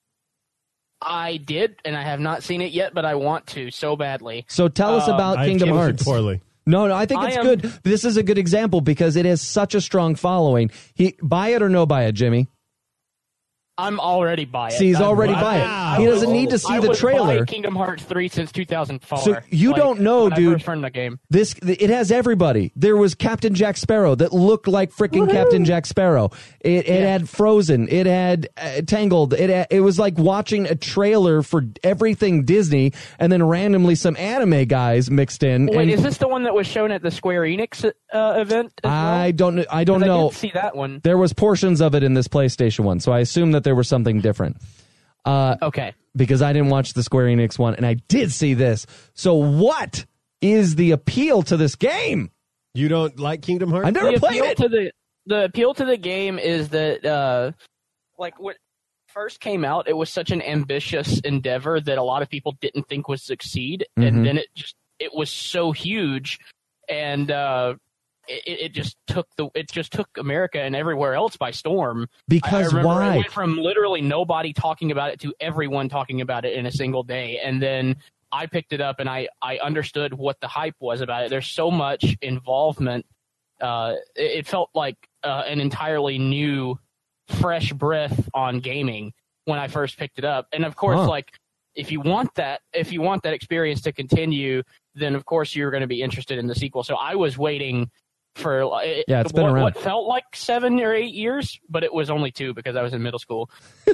I did, and I have not seen it yet, but I want to so badly. So tell us about Kingdom Hearts. Poorly. No, I think it's good. This is a good example because it has such a strong following. Buy it or no buy it, Jimmy? I'm already by it. See, he's already by it. He doesn't need to see the trailer. I was by Kingdom Hearts 3 since 2004. So you don't know, when dude. I first learned the game. It has everybody. There was Captain Jack Sparrow that looked like freaking Captain Jack Sparrow. It had Frozen. It had Tangled. It was like watching a trailer for everything Disney, and then randomly some anime guys mixed in. Wait, is this the one that was shown at the Square Enix event? I don't know. I didn't see that one. There was portions of it in this PlayStation one, so I assume that there was something different. Okay. Because I didn't watch the Square Enix one, and I did see this. So what is the appeal to this game? You don't like Kingdom Hearts? I never played it. The appeal to the game is that, like, what first came out, it was such an ambitious endeavor that a lot of people didn't think would succeed, and then it was so huge, and it just took America and everywhere else by storm. Because why? It went from literally nobody talking about it to everyone talking about it in a single day. And then I picked it up and I understood what the hype was about it. There's so much involvement. It felt like an entirely new, fresh breath on gaming when I first picked it up. And of course, like, if you want that experience to continue, then of course you're going to be interested in the sequel. So I was waiting for it's been around. What felt like 7 or 8 years, but it was only 2 because I was in middle school.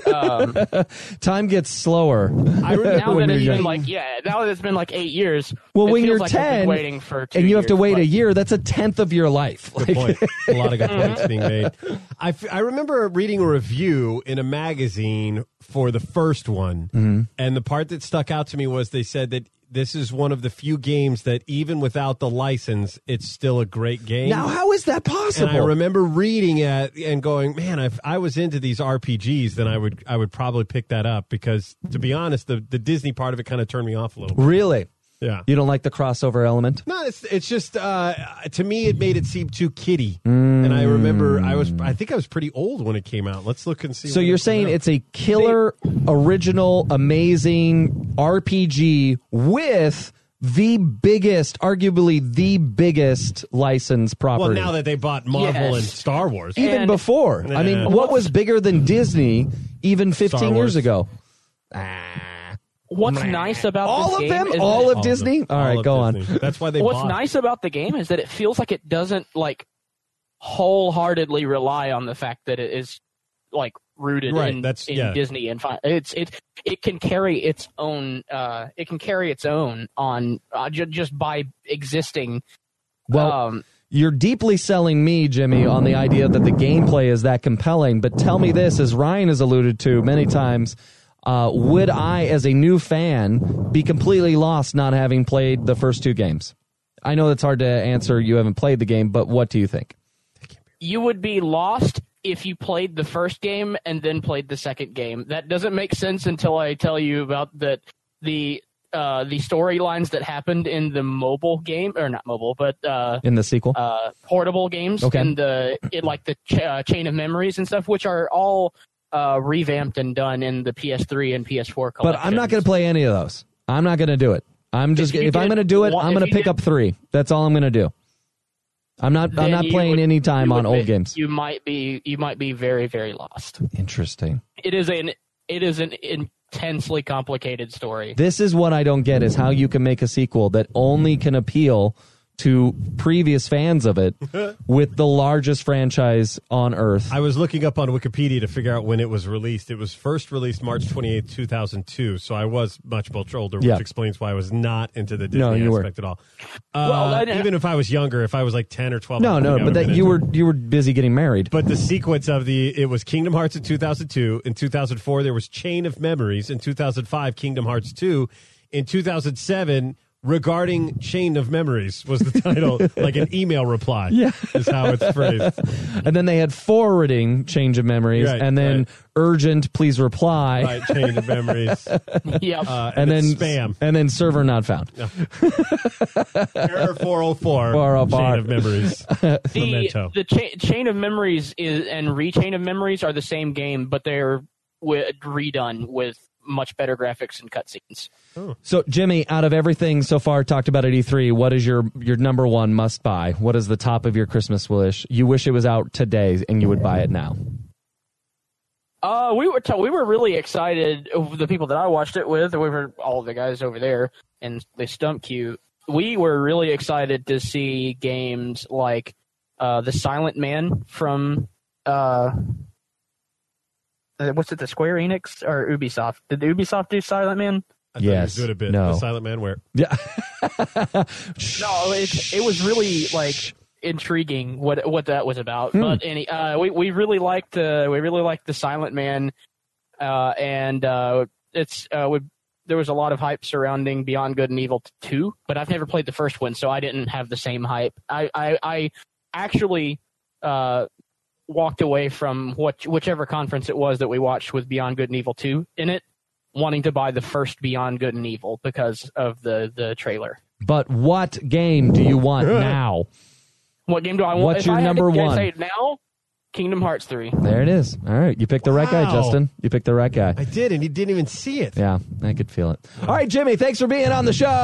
Time gets slower. Now that it's been like 8 years. Well, when you're like 10 waiting for 2 and you have to years, wait a year, that's a tenth of your life. Good point. A lot of good points being made. I remember reading a review in a magazine for the first one, and the part that stuck out to me was they said that this is one of the few games that even without the license, it's still a great game. Now, how is that possible? And I remember reading it and going, man, if I was into these RPGs, then I would probably pick that up because, to be honest, the Disney part of it kind of turned me off a little bit. Really? Yeah. You don't like the crossover element? No, it's just to me it made it seem too kiddie. And I remember I think I was pretty old when it came out. Let's look and see. So you're saying it's a killer, original, amazing RPG with the biggest, arguably the biggest licensed property. Well, now that they bought Marvel and Star Wars. Even before. I mean, what was bigger than Disney even 15 years ago? What's nice about all this of game them? is All that- of Disney? All right, go on. That's why they What's bought. nice about the game is that it feels like it doesn't like wholeheartedly rely on the fact that it is like rooted Right, in Disney and it can carry its own on just by existing. Well, you're deeply selling me, Jimmy, on the idea that the gameplay is that compelling. But tell me this, as Ryan has alluded to many times, would I, as a new fan, be completely lost not having played the first two games? I know that's hard to answer. You haven't played the game, but what do you think? You would be lost if you played the first game and then played the second game. That doesn't make sense until I tell you about the storylines that happened in the mobile game, or not mobile, but in the sequel, portable games, okay. in the Chain of Memories and stuff, which are all revamped and done in the PS3 and PS4 collections. But I'm not going to play any of those. I'm not going to do it. I'm going to do it, I'm going to pick up 3. That's all I'm going to do. I'm not playing any time on old games. You might be very, very lost. Interesting. It is an intensely complicated story. This is what I don't get, is how you can make a sequel that only can appeal to previous fans of it with the largest franchise on Earth. I was looking up on Wikipedia to figure out when it was released. It was first released March 28th, 2002, so I was much older, which explains why I was not into the Disney aspect at all. Even if I was younger, if I was like 10 or 12. But that you were busy getting married. But the sequence of it was Kingdom Hearts in 2002. In 2004, there was Chain of Memories. In 2005, Kingdom Hearts 2. In 2007, Regarding Chain of Memories was the title, like an email reply. Yeah. Is how it's phrased. And then they had forwarding Change of Memories, and then urgent, please reply. Right, Chain of Memories. Yep. And then spam. And then server not found. No. Error 404. Chain of Memories. Memento. The Chain of Memories and Rechain of Memories are the same game, but they're redone with much better graphics and cutscenes. Oh. So, Jimmy, out of everything so far talked about at E3, what is your number one must buy? What is the top of your Christmas wish? You wish it was out today and you would buy it now. We were really excited. The people that I watched it with, we were all the guys over there in the stump queue. We were really excited to see games like the Silent Man from. What's it, the Square Enix or Ubisoft? Did Ubisoft do Silent Man? Yes. Do it a bit. No. The Silent Man where? Yeah. No, it was really like intriguing what that was about. But we really liked the Silent Man, and there was a lot of hype surrounding Beyond Good and Evil 2, but I've never played the first one, so I didn't have the same hype. I actually walked away from whichever conference it was that we watched with Beyond Good and Evil 2 in it, wanting to buy the first Beyond Good and Evil because of the trailer. But what game do you want now? What game do I want? What's your number one? Say now, Kingdom Hearts 3. There it is. All right. You picked the right guy, Justin. You picked the right guy. I did, and he didn't even see it. Yeah, I could feel it. All right, Jimmy, thanks for being on the show.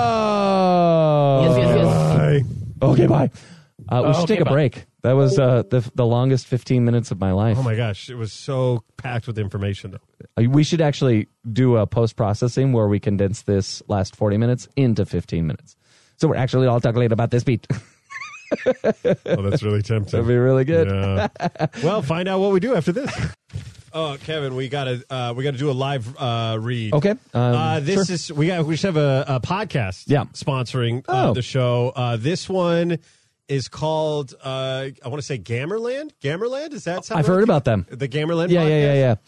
Yes. Bye. Okay, bye. We should take a break. That was the longest 15 minutes of my life. Oh, my gosh. It was so packed with information, though. We should actually do a post-processing where we condense this last 40 minutes into 15 minutes. So we're actually all talking about this beat. Oh, that's really tempting. That'd be really good. Yeah. Well, find out what we do after this. Oh, Kevin, we gotta do a live read. Okay. This sure. is we should have a podcast. Yeah. Sponsoring the show. This one is called I want to say Gamerland. Gamerland, is that sound I've right? heard about them. The Gamerland. Yeah, podcast? yeah.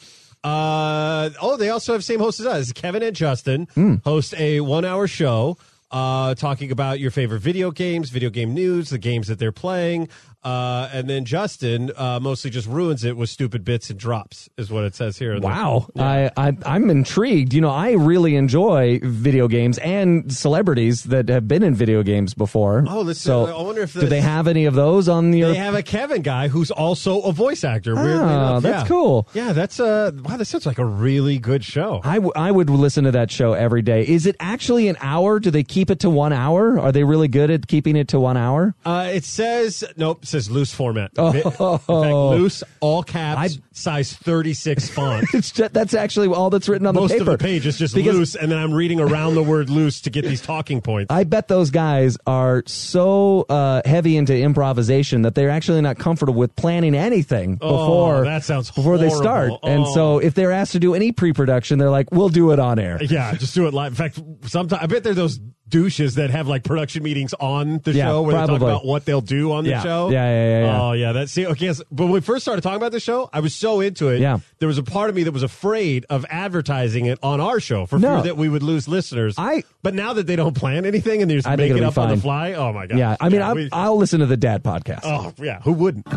They also have same host as us. Kevin and Justin host a 1-hour show talking about your favorite video games, video game news, the games that they're playing. And then Justin mostly just ruins it with stupid bits and drops, is what it says here. Wow. Yeah. I'm intrigued. I really enjoy video games and celebrities that have been in video games before. Oh, so I wonder if do they have any of those on the... They have a Kevin guy who's also a voice actor. Weirdly enough. That's cool. Yeah, that's wow, that sounds like a really good show. I would listen to that show every day. Is it actually an hour? Do they keep it to 1 hour? Are they really good at keeping it to 1 hour? It says loose format. In fact, loose, all caps, size 36 font. That's actually all that's written on the paper. Most of the page is just loose, and then I'm reading around the word loose to get these talking points. I bet those guys are so heavy into improvisation that they're actually not comfortable with planning anything before they start. And so if they're asked to do any pre-production, they're like, we'll do it on air. Yeah, just do it live. In fact, sometimes I bet they're those douches that have like production meetings on the show where they talk about what they'll do on the show. Yeah. Oh, yeah. But when we first started talking about the show, I was so into it. Yeah. There was a part of me that was afraid of advertising it on our show for fear that we would lose listeners. But now that they don't plan anything and they just make it up on the fly, oh my God. Yeah. I mean, I'll listen to the Dad podcast. Oh, yeah. Who wouldn't?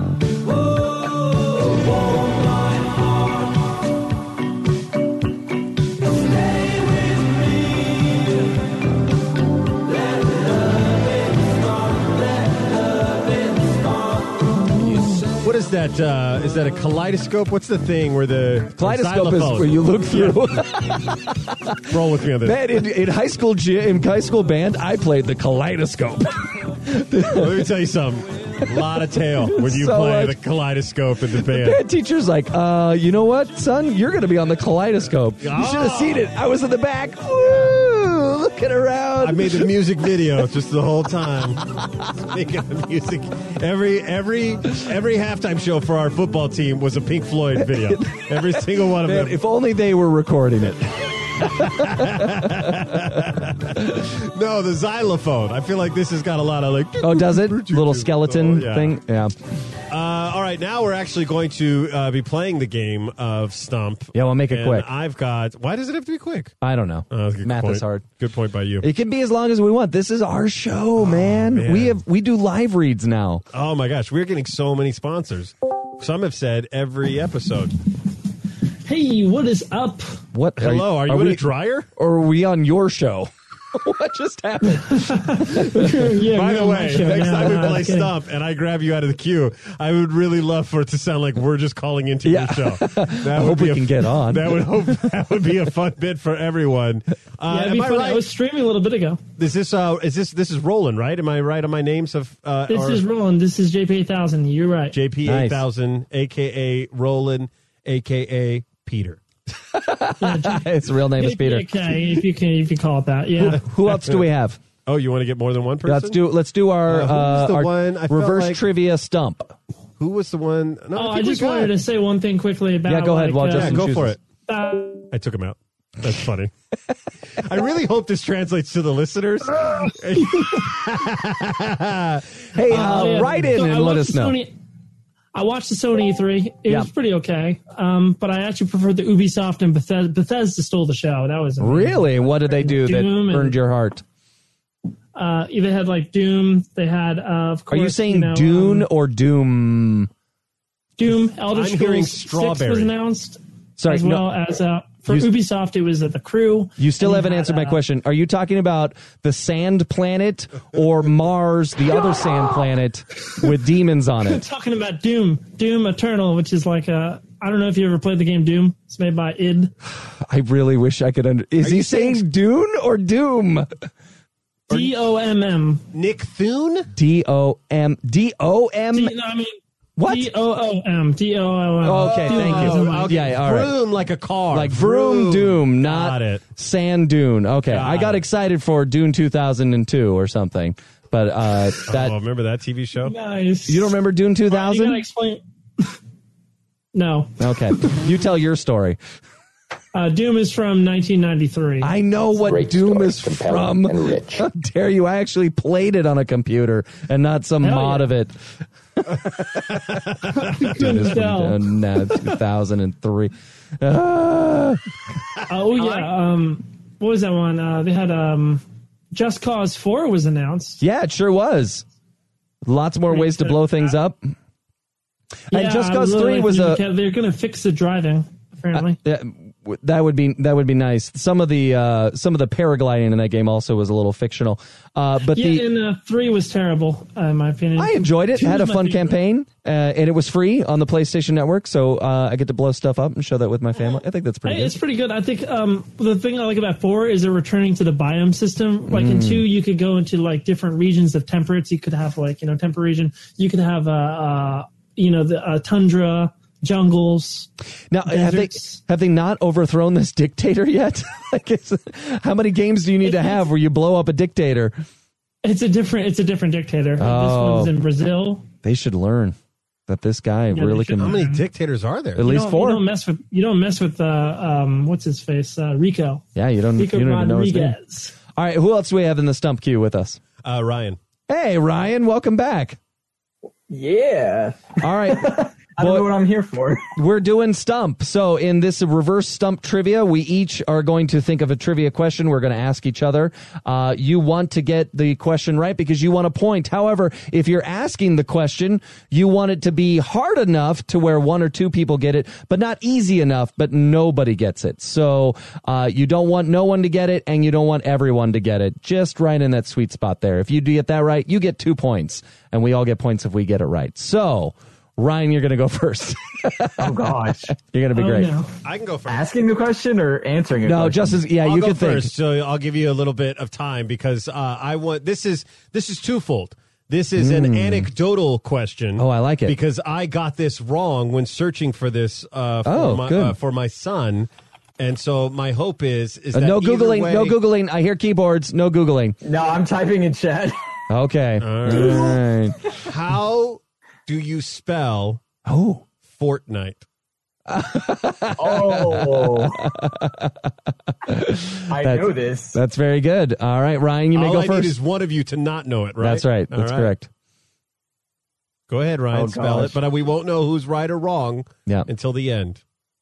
What is that? Is that a kaleidoscope? What's the thing where the kaleidoscope is where you look through? Roll with me on this. Man, in high school band, I played the kaleidoscope. Let me tell you something. A lot of tail when you play the kaleidoscope in the band. The band teacher's like, you know what, son? You're going to be on the kaleidoscope. You should have seen it. I was in the back. Woo, looking around. I made the music video just the whole time. Making the music. Every halftime show for our football team was a Pink Floyd video. Every single one of them. If only they were recording it. No, the xylophone. I feel like this has got a lot of like. Oh, does it? Little skeleton thing? Yeah. All right, now we're actually going to be playing the game of Stump. Yeah, we'll make it quick. I've got. Why does it have to be quick? I don't know. Math is hard. Good point by you. It can be as long as we want. This is our show, man. We do live reads now. Oh my gosh, we're getting so many sponsors. Some have said every episode. Hey, what is up? What? Hello, are you in a dryer? Or are we on your show? What just happened? By the way, next time we play Stump and I grab you out of the queue, I would really love for it to sound like we're just calling into your show. I hope we can get on. That would be a fun bit for everyone. It'd be funny. Right? I was streaming a little bit ago. This is Roland, right? Am I right on my names of? This is Roland. This is JP8000. You're right. JP8000, aka Roland, aka Peter. Its real name is Peter. Okay, if you can call it that. Yeah. Who else do we have? Oh, you want to get more than one person? Let's do our reverse trivia stump. Who was the one? No, I just wanted to say one thing quickly about. Yeah, go ahead. Justin go chooses. for it. I took him out. That's funny. I really hope this translates to the listeners. Hey, write in and let us know. I watched the Sony E3. It was pretty okay, but I actually preferred the Ubisoft and Bethesda stole the show. That was amazing. Really? What did they do that earned your heart? They had like Doom. They had, of course. Are you saying Dune or Doom? Doom. Elder Scrolls 6 was announced. Sorry, as well as for Ubisoft, it was The Crew. You still haven't answered my question. Are you talking about the Sand Planet or Mars, the other sand planet with demons on it? I'm talking about Doom Eternal, which is like I don't know if you ever played the game Doom. It's made by id. I really wish I could Is he saying Dune or Doom? DOMM. Nick Thune? DOM. What? DOOM. Okay, thank you. Okay. Yeah, all right. Vroom like a car. Like Vroom Doom, not Sand Dune. Okay, I got excited for Dune 2002 or something, but remember that TV show? Nice. You don't remember Dune 2000? You gotta explain. No. Okay, you tell your story. Doom is from 1993. I know what Doom is from. How dare you? I actually played it on a computer and not some mod of it. Couldn't tell. No, 2003. Oh yeah. What was that one? They had Just Cause 4 was announced. Yeah, it sure was. Lots more ways to blow things up. Yeah, and Just Cause 3 was they're going to fix the driving. Apparently, that would be nice. Some of the paragliding in that game also was a little fictional. But and 3 was terrible in my opinion. I enjoyed it. It had a fun campaign, and it was free on the PlayStation Network, so I get to blow stuff up and show that with my family. I think that's pretty good. It's pretty good. I think the thing I like about 4 is they're returning to the biome system. Like in 2, you could go into like different regions of temperates. You could have temperate region. You could have the tundra. Jungles. Now, have they not overthrown this dictator yet? How many games do you need to have where you blow up a dictator? It's a different dictator. This one's in Brazil. They should learn that this guy really can. How many dictators are there? At least 4. You don't mess with what's his face, Rico. Yeah, you don't even know his name. All right, who else do we have in the stump queue with us? Ryan. Hey, Ryan, welcome back. Yeah. All right. I don't know what I'm here for. We're doing Stump. So in this reverse Stump trivia, we each are going to think of a trivia question. We're going to ask each other. You want to get the question right because you want a point. However, if you're asking the question, you want it to be hard enough to where 1 or 2 people get it, but not easy enough, but nobody gets it. So you don't want no one to get it, and you don't want everyone to get it. Just right in that sweet spot there. If you do get that right, you get 2 points, and we all get points if we get it right. So Ryan, you're going to go first. Oh, gosh. You're going to be great. No. I can go first. Asking the question or answering it? No, just as, yeah, I'll you go can think. first, so I'll give you a little bit of time because I want this is twofold. This is an anecdotal question. Oh, I like it. Because I got this wrong when searching for this for my son. And so my hope is that no Googling, way, no Googling. I hear keyboards, no Googling. No, I'm typing in chat. Okay. All right. How do you spell Fortnite? Oh. I know this. That's very good. All right, Ryan, you may go All I first. need is one of you to not know it, right? That's right. That's correct. Go ahead, Ryan, spell it, but we won't know who's right or wrong until the end.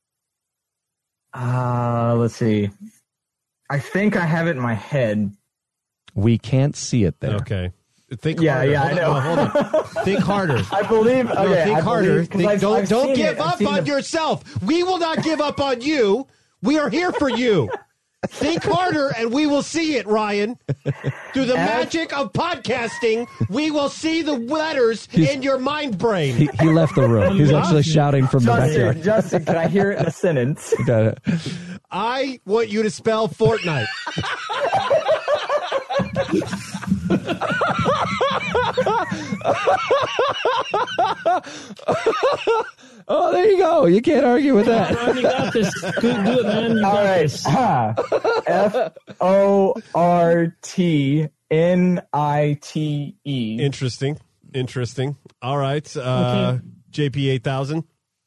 Let's see. I think I have it in my head. We can't see it there. Okay. Think harder. Yeah, I know. Hold on. Think harder. I believe. Okay, no, think harder. Don't give it. up on yourself. We will not give up on you. We are here for you. Think harder, and we will see it, Ryan. Through the magic of podcasting, we will see the letters in your mind brain. He left the room. He's actually shouting from the backyard. Justin, can I hear it in a sentence? I want you to spell Fortnite. Oh, there you go. You can't argue with that. You got this. Do it, man. You got this. Fortnite. Interesting. All right. JP 8000.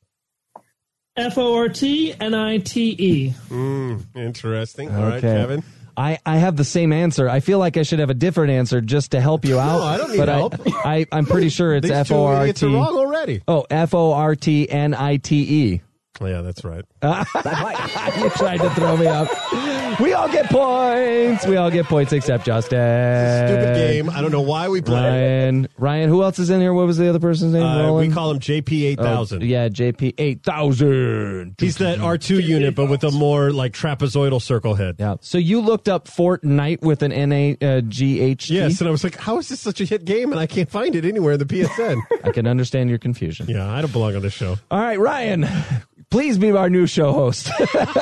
Fortnite. Interesting. All right, Kevin. I have the same answer. I feel like I should have a different answer just to help you out. No, I don't need help. I'm pretty sure it's FORT. It's wrong already. Oh, FORTNITE. Yeah, that's right. You tried to throw me up. We all get points. We all get points except Justin. Stupid game. I don't know why we play. Ryan, who else is in here? What was the other person's name? We call him JP 8000. Yeah, JP 8000. He's that R2 unit, but with a more like trapezoidal circle head. Yeah. So you looked up Fortnite with an NAGHT? Yes, and I was like, how is this such a hit game? And I can't find it anywhere in the PSN. I can understand your confusion. Yeah, I don't belong on this show. All right, Ryan. Please be our new show host.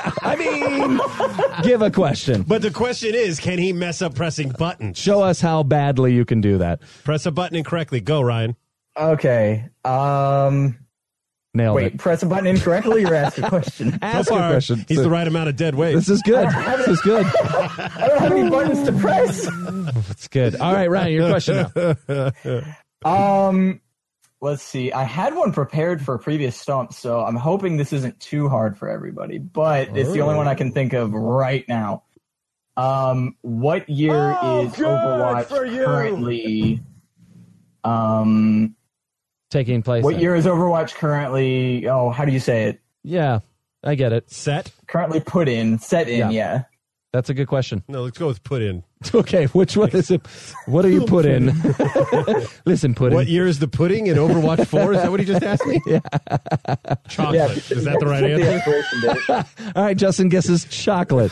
Give a question. But the question is, can he mess up pressing buttons? Show us how badly you can do that. Press a button incorrectly. Go, Ryan. Okay. Nailed it. Press a button incorrectly or ask a question? Ask a question. He's the right amount of dead weight. This is good. This is good. I don't have any buttons to press. That's good. All right, Ryan, your question now. Let's see. I had one prepared for a previous stump, so I'm hoping this isn't too hard for everybody, but it's the only one I can think of right now. What year is Overwatch currently taking place. What year is Overwatch currently? Oh, how do you say it? Yeah, I get it. Set? Currently set in, yeah. That's a good question. No, let's go with put in. Okay, which one is it? What do you put in? Listen, pudding. What year is the pudding in Overwatch 4? Is that what he just asked me? Yeah. Chocolate. Yeah, is that the right answer? All right, Justin guesses chocolate.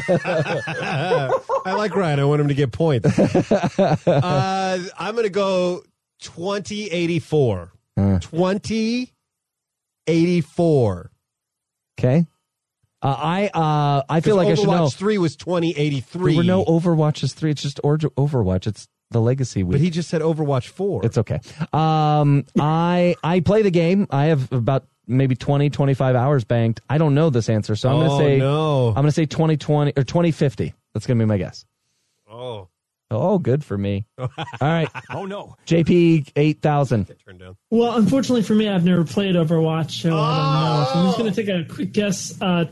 I like Ryan. I want him to get points. I'm going to go 2084. 2084. Okay. I feel like I should know. Overwatch 3 was 2083. There were no Overwatches 3. It's just Overwatch. It's the Legacy week. But he just said Overwatch 4. It's okay. I play the game. I have about maybe 20, 25 hours banked. I don't know this answer, so I'm going to say 2020 or 2050. That's going to be my guess. Oh, good for me. All right. Oh, no. JP 8000. Turn down. Well, unfortunately for me, I've never played Overwatch, so I don't know. So I'm just going to take a quick guess.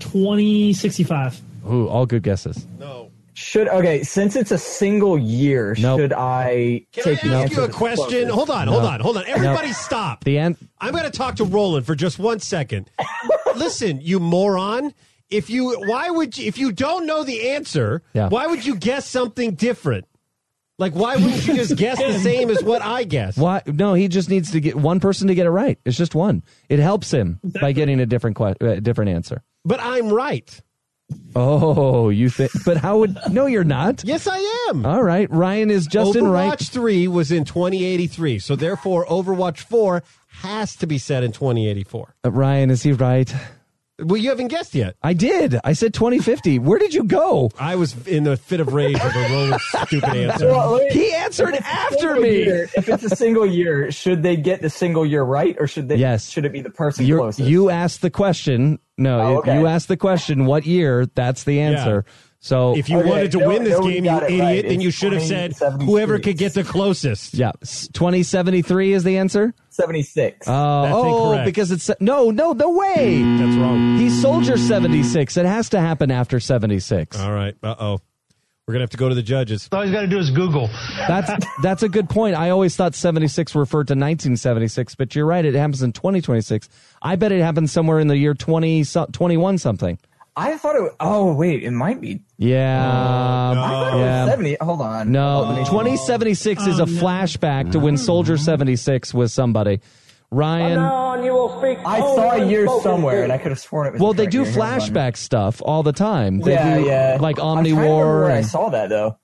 2065. Ooh, all good guesses. No. Since it's a single year, should I take Can I ask you a question? Hold on. Everybody stop. I'm going to talk to Roland for just 1 second. Listen, you moron. If you don't know the answer, why would you guess something different? Like, why wouldn't you just guess the same as what I guessed? Why? No, he just needs to get one person to get it right. It's just one. It helps him by getting a different answer. But I'm right. Oh, you think? But how would? No, you're not. Yes, I am. All right, Ryan is Justin right. Overwatch 3 was in 2083, so therefore Overwatch 4 has to be set in 2084. Ryan, is he right? Well, you haven't guessed yet. I did. I said 2050. Where did you go? I was in a fit of rage over Roland's stupid answer. He answered after me. If it's a single year, should they get the single year right, or should it be the person closest? You asked the question. No, you asked the question, what year? That's the answer. Yeah. So if you wanted to win this game, you idiot, then you should have said whoever could get the closest. Yeah. 2073 is the answer? 76. That's incorrect. Because it's no way. That's wrong. He's Soldier 76. It has to happen after 76. All right. Uh-oh. We're going to have to go to the judges. All he's got to do is Google. That's a good point. I always thought 76 referred to 1976, but you're right. It happens in 2026. I bet it happens somewhere in the year 2021 something. I thought it. Oh wait, it might be. Yeah, I thought it was 70. Hold on. No, 2076 is a flashback to when Soldier 76 was somebody. Ryan, I saw a year somewhere, and I could have sworn it was. Well, they do flashback stuff all the time. They do, like Omni I'm trying to remember War. where I saw that though.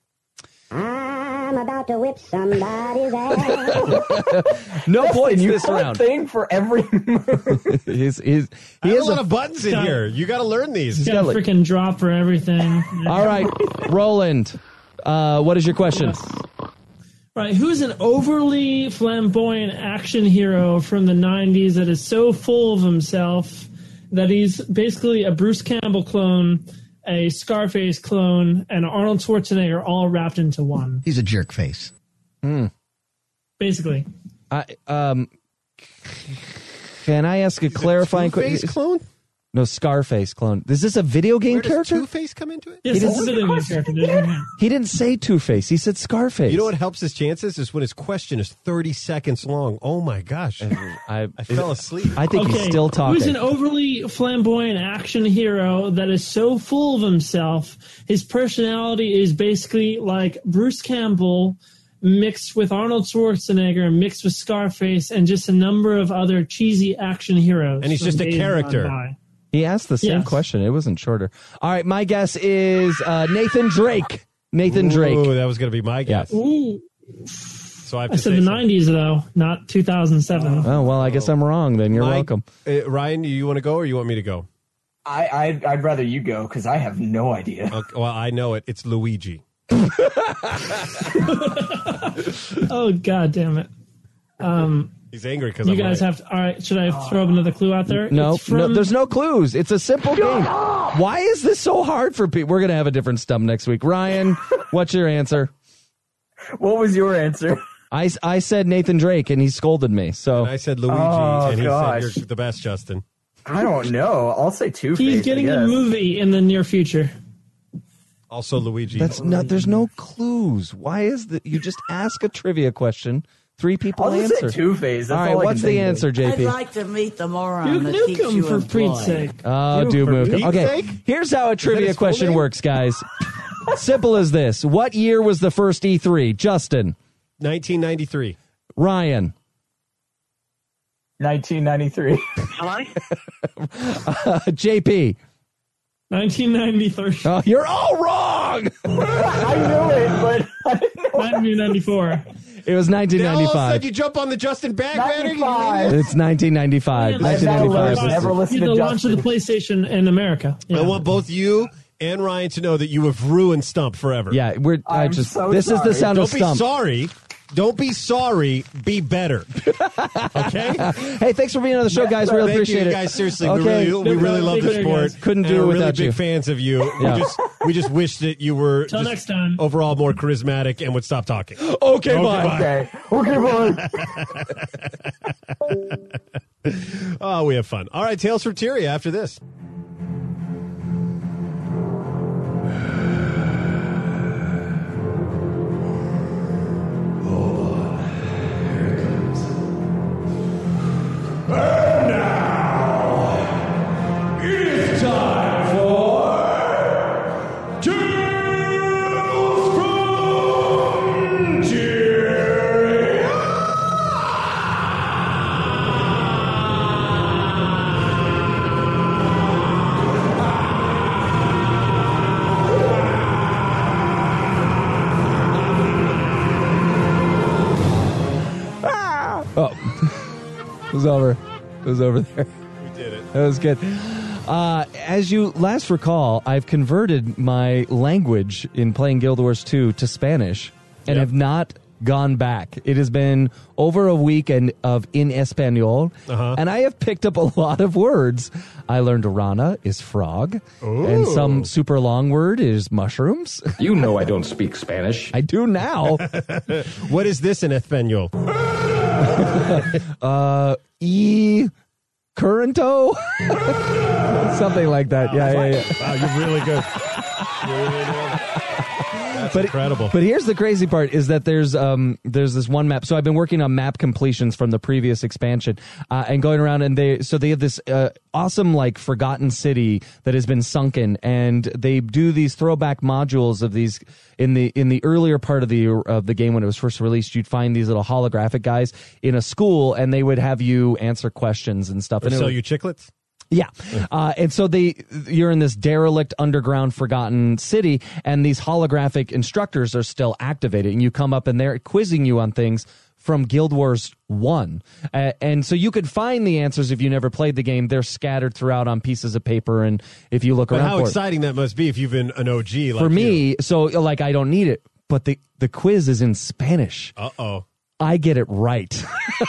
I'm about to whip somebody's ass. No points you this put round. A thing for every move. he has a lot of buttons in here. You got to learn these. He's got a freaking drop for everything. All right, Roland, what is your question? Right, who's an overly flamboyant action hero from the 90s that is so full of himself that he's basically a Bruce Campbell clone, a Scarface clone, and Arnold Schwarzenegger all wrapped into one? He's a jerk face. Basically. Can I ask a clarifying question? Two-Face clone? No, Scarface clone. Is this a video game character? Does Two-Face come into it? Yes, it's a video game character. He didn't say Two-Face. He said Scarface. You know what helps his chances is when his question is 30 seconds long. Oh, my gosh. I fell asleep. I think he's still talking. Who's an overly flamboyant action hero that is so full of himself, his personality is basically like Bruce Campbell mixed with Arnold Schwarzenegger, mixed with Scarface, and just a number of other cheesy action heroes. And he's just a character. He asked the same question. It wasn't shorter. All right, my guess is Nathan Drake. Nathan Drake. Ooh, that was going to be my guess. Ooh. So I said the 90s, though, not 2007. Oh, well, I guess I'm wrong then. You're welcome. Ryan, you want to go or you want me to go? I'd rather you go because I have no idea. Okay, well, I know it. It's Luigi. Oh, God damn it. He's angry because you guys have to. All right, should I throw up another clue out there? No, there's no clues. It's a simple game. Why is this so hard for people? We're going to have a different stump next week. Ryan, what's your answer? What was your answer? I said Nathan Drake, and he scolded me. So and I said Luigi, and he said you're the best, Justin. I don't know. I'll say Two-Face. He's getting a movie in the near future. Also Luigi. There's no clues. Why is that? You just ask a trivia question 3 people I'll just say answer. Two-Face. All right, what's the answer, JP? I'd like to meet the moron Duke that keeps Nukem, you for employed. Pete's sake. Oh, Duke Nukem. Okay, here's how a trivia his full question name? works, guys. Simple as this. What year was the first E3? Justin. 1993. Ryan. 1993. Hello? JP. 1993. Oh, you're all wrong. I knew it, but I didn't know. 1994. It was Now all of a 1995. sudden you jump on the Justin bandwagon. 95. It's 1995. Yeah, that's 1995. Never listened the to launch of Justin. the PlayStation in America. I Yeah. want both you and Ryan to know that you have ruined Stump forever. Yeah, I'm so this is the sorry. sound Don't of be Stump. sorry. Don't be sorry. Be better. Okay? Hey, thanks for being on the show, guys. Really Thank appreciate you it. guys. Seriously, Okay. we really love the Take care, sport. guys. Couldn't and do it we're really without big you. fans of you. Yeah. We just wish that you were Till just next time. overall more charismatic and would stop talking. Okay, bye. Okay, bye. Oh, we have fun. All right, Tales from Tyria after this. It's time for Tales from Tyria. Oh, it was over. It was over there. We did it. That was good. As you last recall, I've converted my language in playing Guild Wars 2 to Spanish and have not gone back. It has been over a week of in Espanol, and I have picked up a lot of words. I learned rana is frog, and some super long word is mushrooms. You know I don't speak Spanish. I do now. What is this in Espanol? Currento? Something like that. Yeah. Wow, you're really good. You're really good. That's incredible. But here's the crazy part is that there's this one map. So I've been working on map completions from the previous expansion and going around, and they have this awesome like forgotten city that has been sunken, and they do these throwback modules of these in the earlier part of the game when it was first released. You'd find these little holographic guys in a school, and they would have you answer questions and stuff. Or sell you chiclets? Yeah. And so you're in this derelict underground forgotten city, and these holographic instructors are still activated, and you come up and they're quizzing you on things from Guild Wars 1. And so you could find the answers if you never played the game. They're scattered throughout on pieces of paper, and if you look around how for exciting that must be if you've been an OG like for me, you. so like I don't need it, but the quiz is in Spanish. Uh-oh. I get it right.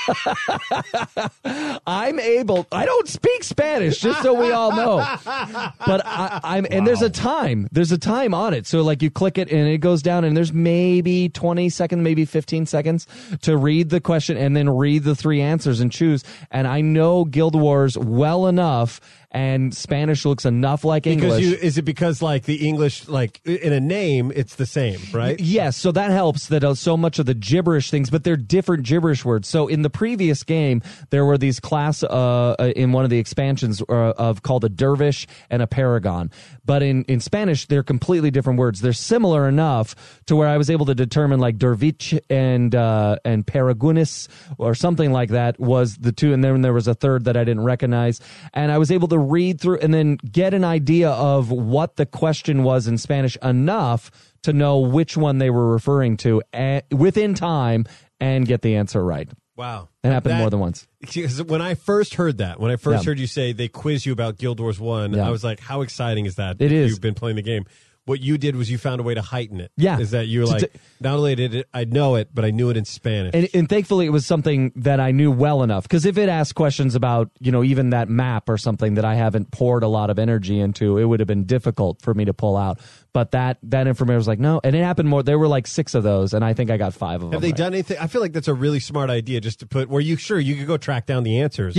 I don't speak Spanish, just so we all know. But and there's a time on it. So like you click it and it goes down, and there's maybe 20 seconds, maybe 15 seconds to read the question and then read the 3 answers and choose. And I know Guild Wars well enough, and Spanish looks enough like English. Is it because like the English, like in a name, it's the same, right? Yes, so that helps that so much of the gibberish things, but they're different gibberish words. So in the previous game, there were these class in one of the expansions of called a dervish and a paragon. But in Spanish, they're completely different words. They're similar enough to where I was able to determine like dervich and paragunis or something like that was the two, and then there was a third that I didn't recognize. And I was able to read through and then get an idea of what the question was in Spanish enough to know which one they were referring to within time and get the answer right. Wow. It happened more than once. Because when I first heard heard you say they quiz you about Guild Wars 1, I was like, how exciting is that? It is. You've been playing the game. What you did was you found a way to heighten it. Yeah. Is that you were like, not only did I know it, but I knew it in Spanish. And thankfully, it was something that I knew well enough. Because if it asked questions about, even that map or something that I haven't poured a lot of energy into, it would have been difficult for me to pull out. But that information was like, no. And it happened more. There were like 6 of those, and I think I got 5 of them. Have they done anything? I feel like that's a really smart idea just to put where you could go track down the answers. Yeah.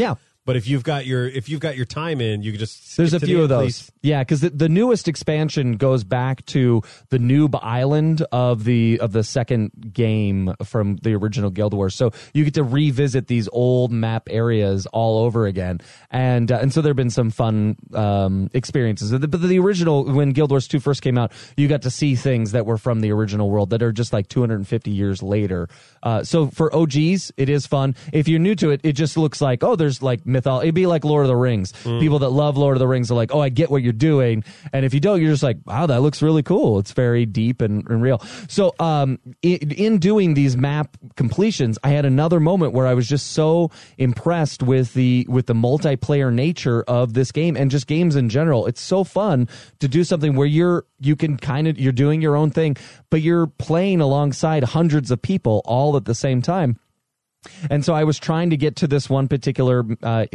But if you've got your time in, you can just There's a skip to few the of end, those. please. Yeah, because the newest expansion goes back to the Noob Island of the second game from the original Guild Wars. So you get to revisit these old map areas all over again, and so there've been some fun experiences. But the original, when Guild Wars 2 first came out, you got to see things that were from the original world that are just like 250 years later. So for OGs, it is fun. If you're new to it, it just looks like, oh, there's like mythology. It'd be like Lord of the Rings. People that love Lord of the Rings are like, oh, I get what you're doing. And if you don't, you're just like, wow, that looks really cool. It's very deep and real. So in doing these map completions, I had another moment where I was just so impressed with the multiplayer nature of this game and just games in general. It's so fun to do something where you're doing your own thing, but you're playing alongside hundreds of people all at the same time. And so I was trying to get to this one particular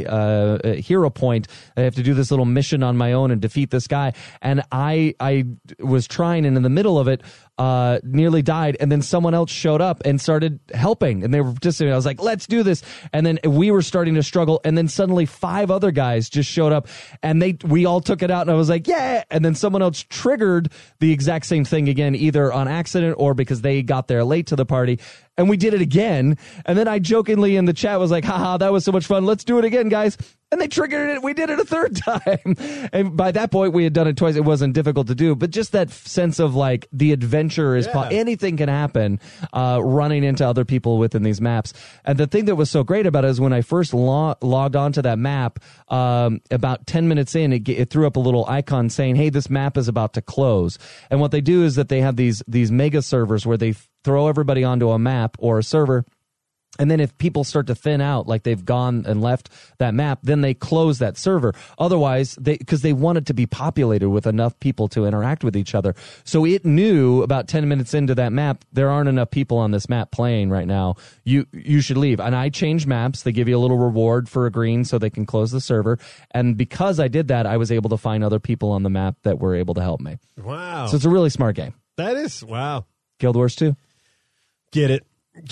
hero point. I have to do this little mission on my own and defeat this guy. And I was trying, and in the middle of it, nearly died. And then someone else showed up and started helping. And they were participating. I was like, let's do this. And then we were starting to struggle. And then suddenly 5 other guys just showed up, and we all took it out. And I was like, yeah. And then someone else triggered the exact same thing again, either on accident or because they got there late to the party. And we did it again. And then I jokingly in the chat was like, haha, that was so much fun. Let's do it again, guys. And they triggered it. We did it a third time. And by that point, we had done it twice. It wasn't difficult to do. But just that sense of like the adventure is anything can happen running into other people within these maps. And the thing that was so great about it is when I first logged onto that map, about 10 minutes in, it threw up a little icon saying, hey, this map is about to close. And what they do is that they have these mega servers where they throw everybody onto a map or a server. And then if people start to thin out, like they've gone and left that map, then they close that server. Otherwise, because they want it to be populated with enough people to interact with each other. So it knew about 10 minutes into that map, there aren't enough people on this map playing right now. You should leave. And I changed maps. They give you a little reward for agreeing so they can close the server. And because I did that, I was able to find other people on the map that were able to help me. Wow. So it's a really smart game. That is, wow. Guild Wars 2. Get it.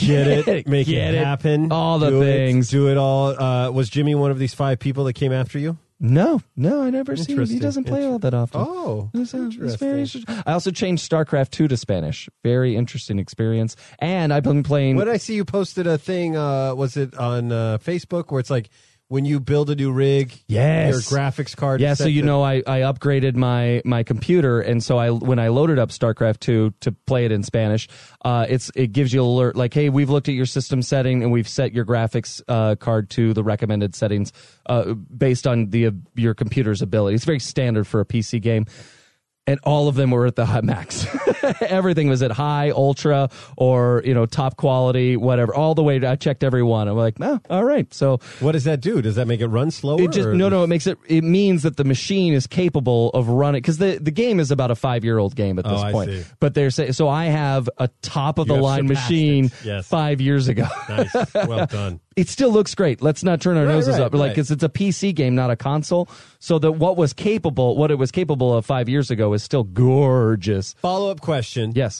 Make it happen. All the things. Do it all. Was Jimmy one of these 5 people that came after you? No, I never seen him. He doesn't play all that often. Oh, it's very interesting. I also changed StarCraft 2 to Spanish. Very interesting experience. And I've been playing. What did I see? You posted a thing. Was it on Facebook where it's like, when you build a new rig, yes, your graphics card. Yeah, so I upgraded my computer, and so when I loaded up StarCraft 2 to play it in Spanish, it gives you an alert like, hey, we've looked at your system setting and we've set your graphics card to the recommended settings based on your computer's ability. It's very standard for a PC game. And all of them were at the high max. Everything was at high, ultra, or top quality, whatever. All the way. I checked every one. I'm like, oh, all right. So, what does that do? Does that make it run slower? It makes it. It means that the machine is capable of running, because the game is about a 5-year-old game at this point. I see. But they're saying, so I have a top of the line machine 5 years ago. Nice, well done. It still looks great. Let's not turn our noses up. Like, it's a PC game, not a console. So that what it was capable of 5 years ago is still gorgeous. Follow-up question. Yes.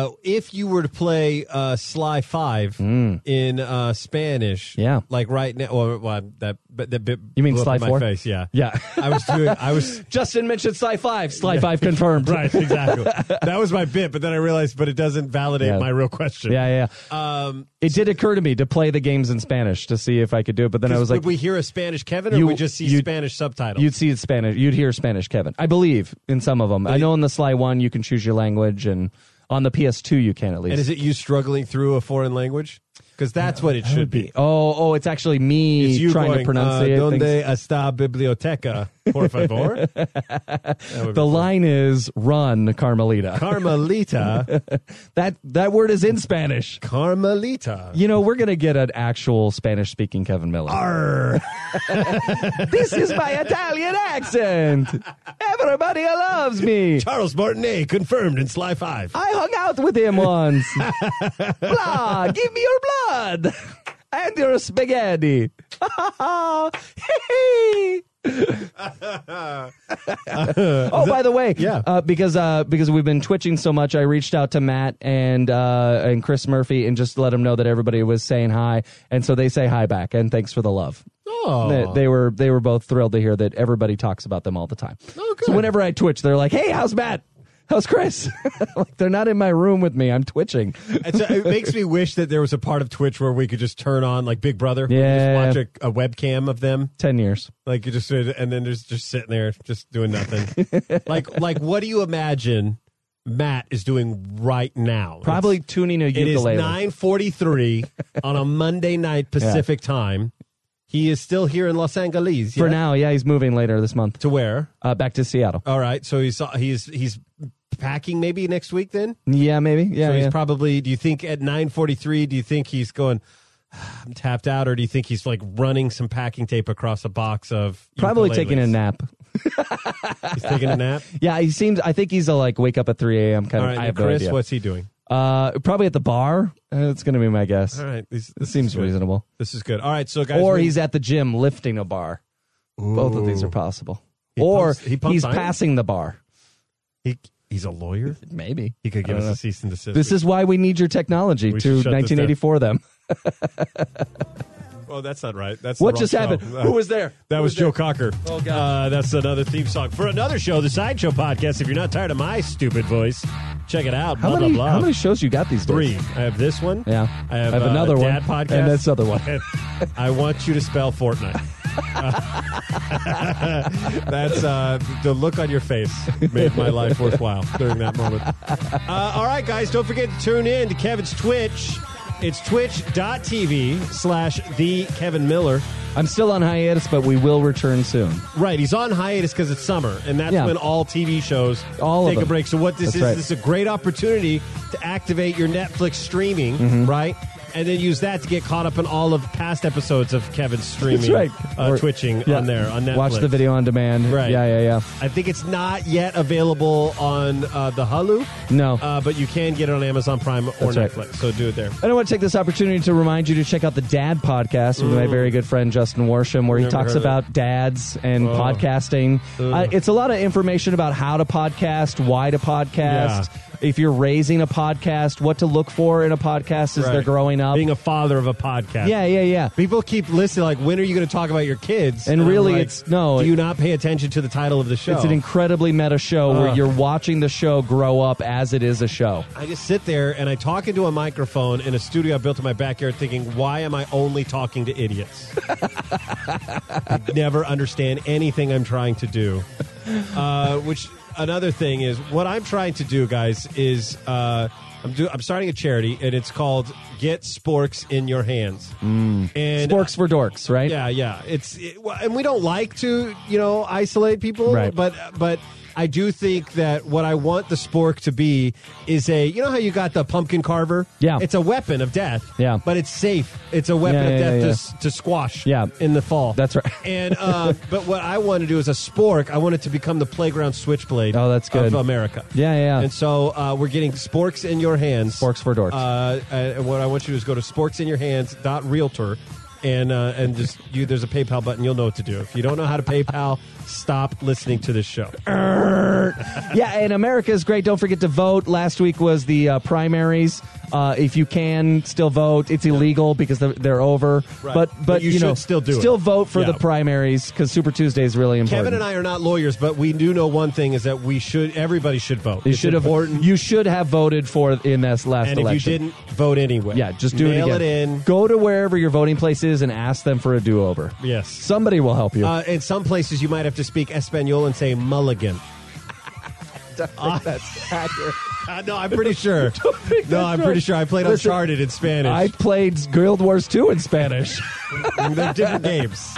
If you were to play Sly 5 in Spanish, like right now, that bit you mean blew Sly up in 4? my face, yeah. Yeah. I was Justin mentioned Sly 5. Sly 5 confirmed. Right, exactly. That was my bit, but then I realized, but it doesn't validate my real question. Yeah. It did occur to me to play the games in Spanish to see if I could do it, but then I was like, would we hear a Spanish Kevin, or would we just see Spanish subtitles? You'd see Spanish. You'd hear Spanish Kevin, I believe, in some of them. I know in the Sly 1 you can choose your language, and on the PS2 you can at least. And is it you struggling through a foreign language? Because that's what it should be. Oh, it's actually me it's you trying going, to pronunciate Donde things. está biblioteca, por favor? The line is, run, Carmelita. Carmelita? That word is in Spanish. Carmelita. We're going to get an actual Spanish-speaking Kevin Miller. Arr. This is my Italian accent. Everybody loves me. Charles Martinet confirmed in Sly 5. I hung out with him once. Blah, give me your blood and your spaghetti. Oh, by the way, because we've been twitching so much, I reached out to Matt and Chris Murphy and just let them know that everybody was saying hi, and so they say hi back and thanks for the love. Oh, They were both thrilled to hear that everybody talks about them all the time. Oh, good. So whenever I Twitch, they're like, "Hey, how's Matt? How's Chris?" Like, they're not in my room with me. I'm twitching. It makes me wish that there was a part of Twitch where we could just turn on like Big Brother. Yeah. Just watch a webcam of them. 10 years. Like you just, and then there's just sitting there, just doing nothing. like what do you imagine Matt is doing right now? Probably tuning a ukulele. It is 9:43 on a Monday night Pacific time. He is still here in Los Angeles. For now, yeah, he's moving later this month. To where? Back to Seattle. All right, so he's packing maybe next week then? Yeah, maybe. Yeah, so he's probably, do you think at 9:43, do you think he's going, I'm tapped out, or do you think he's like running some packing tape across a box of probably ukuleles? taking a nap. He's taking a nap? Yeah, I think he's a like wake up at 3 a.m. kind All of. right, I have Chris, no idea. what's he doing? Probably at the bar. That's going to be my guess. All right. This seems reasonable. This is good. All right, so guys. Or he's at the gym lifting a bar. Ooh. Both of these are possible. He or pumps he's iron? passing the bar. He's a lawyer? Maybe. He could give I us don't a know. cease and desist. This is why we need your technology We to should shut this 1984 them. Oh, that's not right. That's What the just wrong happened? show. Who was there? That Who was was Joe there? Cocker. Oh, God. That's another theme song for another show, the Sideshow Podcast. If you're not tired of my stupid voice, check it out. How Blah, many blah, blah. how many shows you got these days? 3. I have this one. Yeah. I have another one. Dad Podcast. And this other one. And I want you to spell Fortnite. That's the look on your face made my life worthwhile during that moment. All right, guys, don't forget to tune in to Kevin's Twitch. It's twitch.tv/TheKevinMiller. I'm still on hiatus, but we will return soon. Right, he's on hiatus because it's summer, and that's Yeah. when all TV shows All of take a them. break. So what this That's right. this is a great opportunity to activate your Netflix streaming, Mm-hmm. right? And then use that to get caught up in all of past episodes of Kevin's streaming, That's right. Or- twitching yeah. on there on Netflix. Watch the video on demand. Right. Yeah. I think it's not yet available on the Hulu, No. but you can get it on Amazon Prime or That's right. Netflix. So do it there. I want to take this opportunity to remind you to check out the Dad Podcast with my very good friend Justin Worsham, where he Never talks heard of about dads and podcasting. It's a lot of information about how to podcast, why to podcast, if you're raising a podcast, what to look for in a podcast as they're Right. growing up. Being a father of a podcast. Yeah. People keep listening, like, when are you going to talk about your kids? And I'm really, like, it's no. Do you not pay attention to the title of the show? It's an incredibly meta show where you're watching the show grow up as it is a show. I just sit there and I talk into a microphone in a studio I built in my backyard thinking, why am I only talking to idiots? I never understand anything I'm trying to do. Which, another thing is, what I'm trying to do, guys, is I'm starting a charity, and it's called Get Sporks in Your Hands. And Sporks for dorks, right? Yeah. And we don't like to, isolate people, Right. but I do think that what I want the spork to be is how you got the pumpkin carver? Yeah. It's a weapon of death. Yeah. But it's safe. It's a weapon of death to squash in the fall. That's right. And but what I want to do is a spork. I want it to become the playground switchblade that's good. of America. Yeah. And so we're getting sporks in your hands. Sporks for dorks. And what I want you to do is go to sporksinyourhands.realtor and just there's a PayPal button. You'll know what to do. If you don't know how to PayPal, stop listening to this show. Yeah, and America is great. Don't forget to vote. Last week was the primaries. If you can still vote, it's illegal because they're over. Right. But you should still do it. Still vote for Yeah. the primaries because Super Tuesday is really important. Kevin and I are not lawyers, but we do know one thing is that everybody should vote. You should have voted for in this last and election. if you didn't, vote anyway. Yeah, just do Mail it again. in. Go to wherever your voting place is and ask them for a do-over. Yes. Somebody will help you. In some places, you might have to speak Espanol and say mulligan. That's accurate. No, I'm pretty sure. I'm pretty sure. I played Uncharted in Spanish. I played Guild Wars 2 in Spanish. They're different games.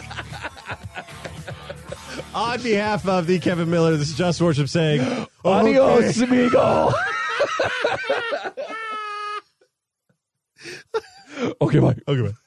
On behalf of the Kevin Miller, this is Just Worship saying, Adios, amigo. Okay, bye. Okay, bye.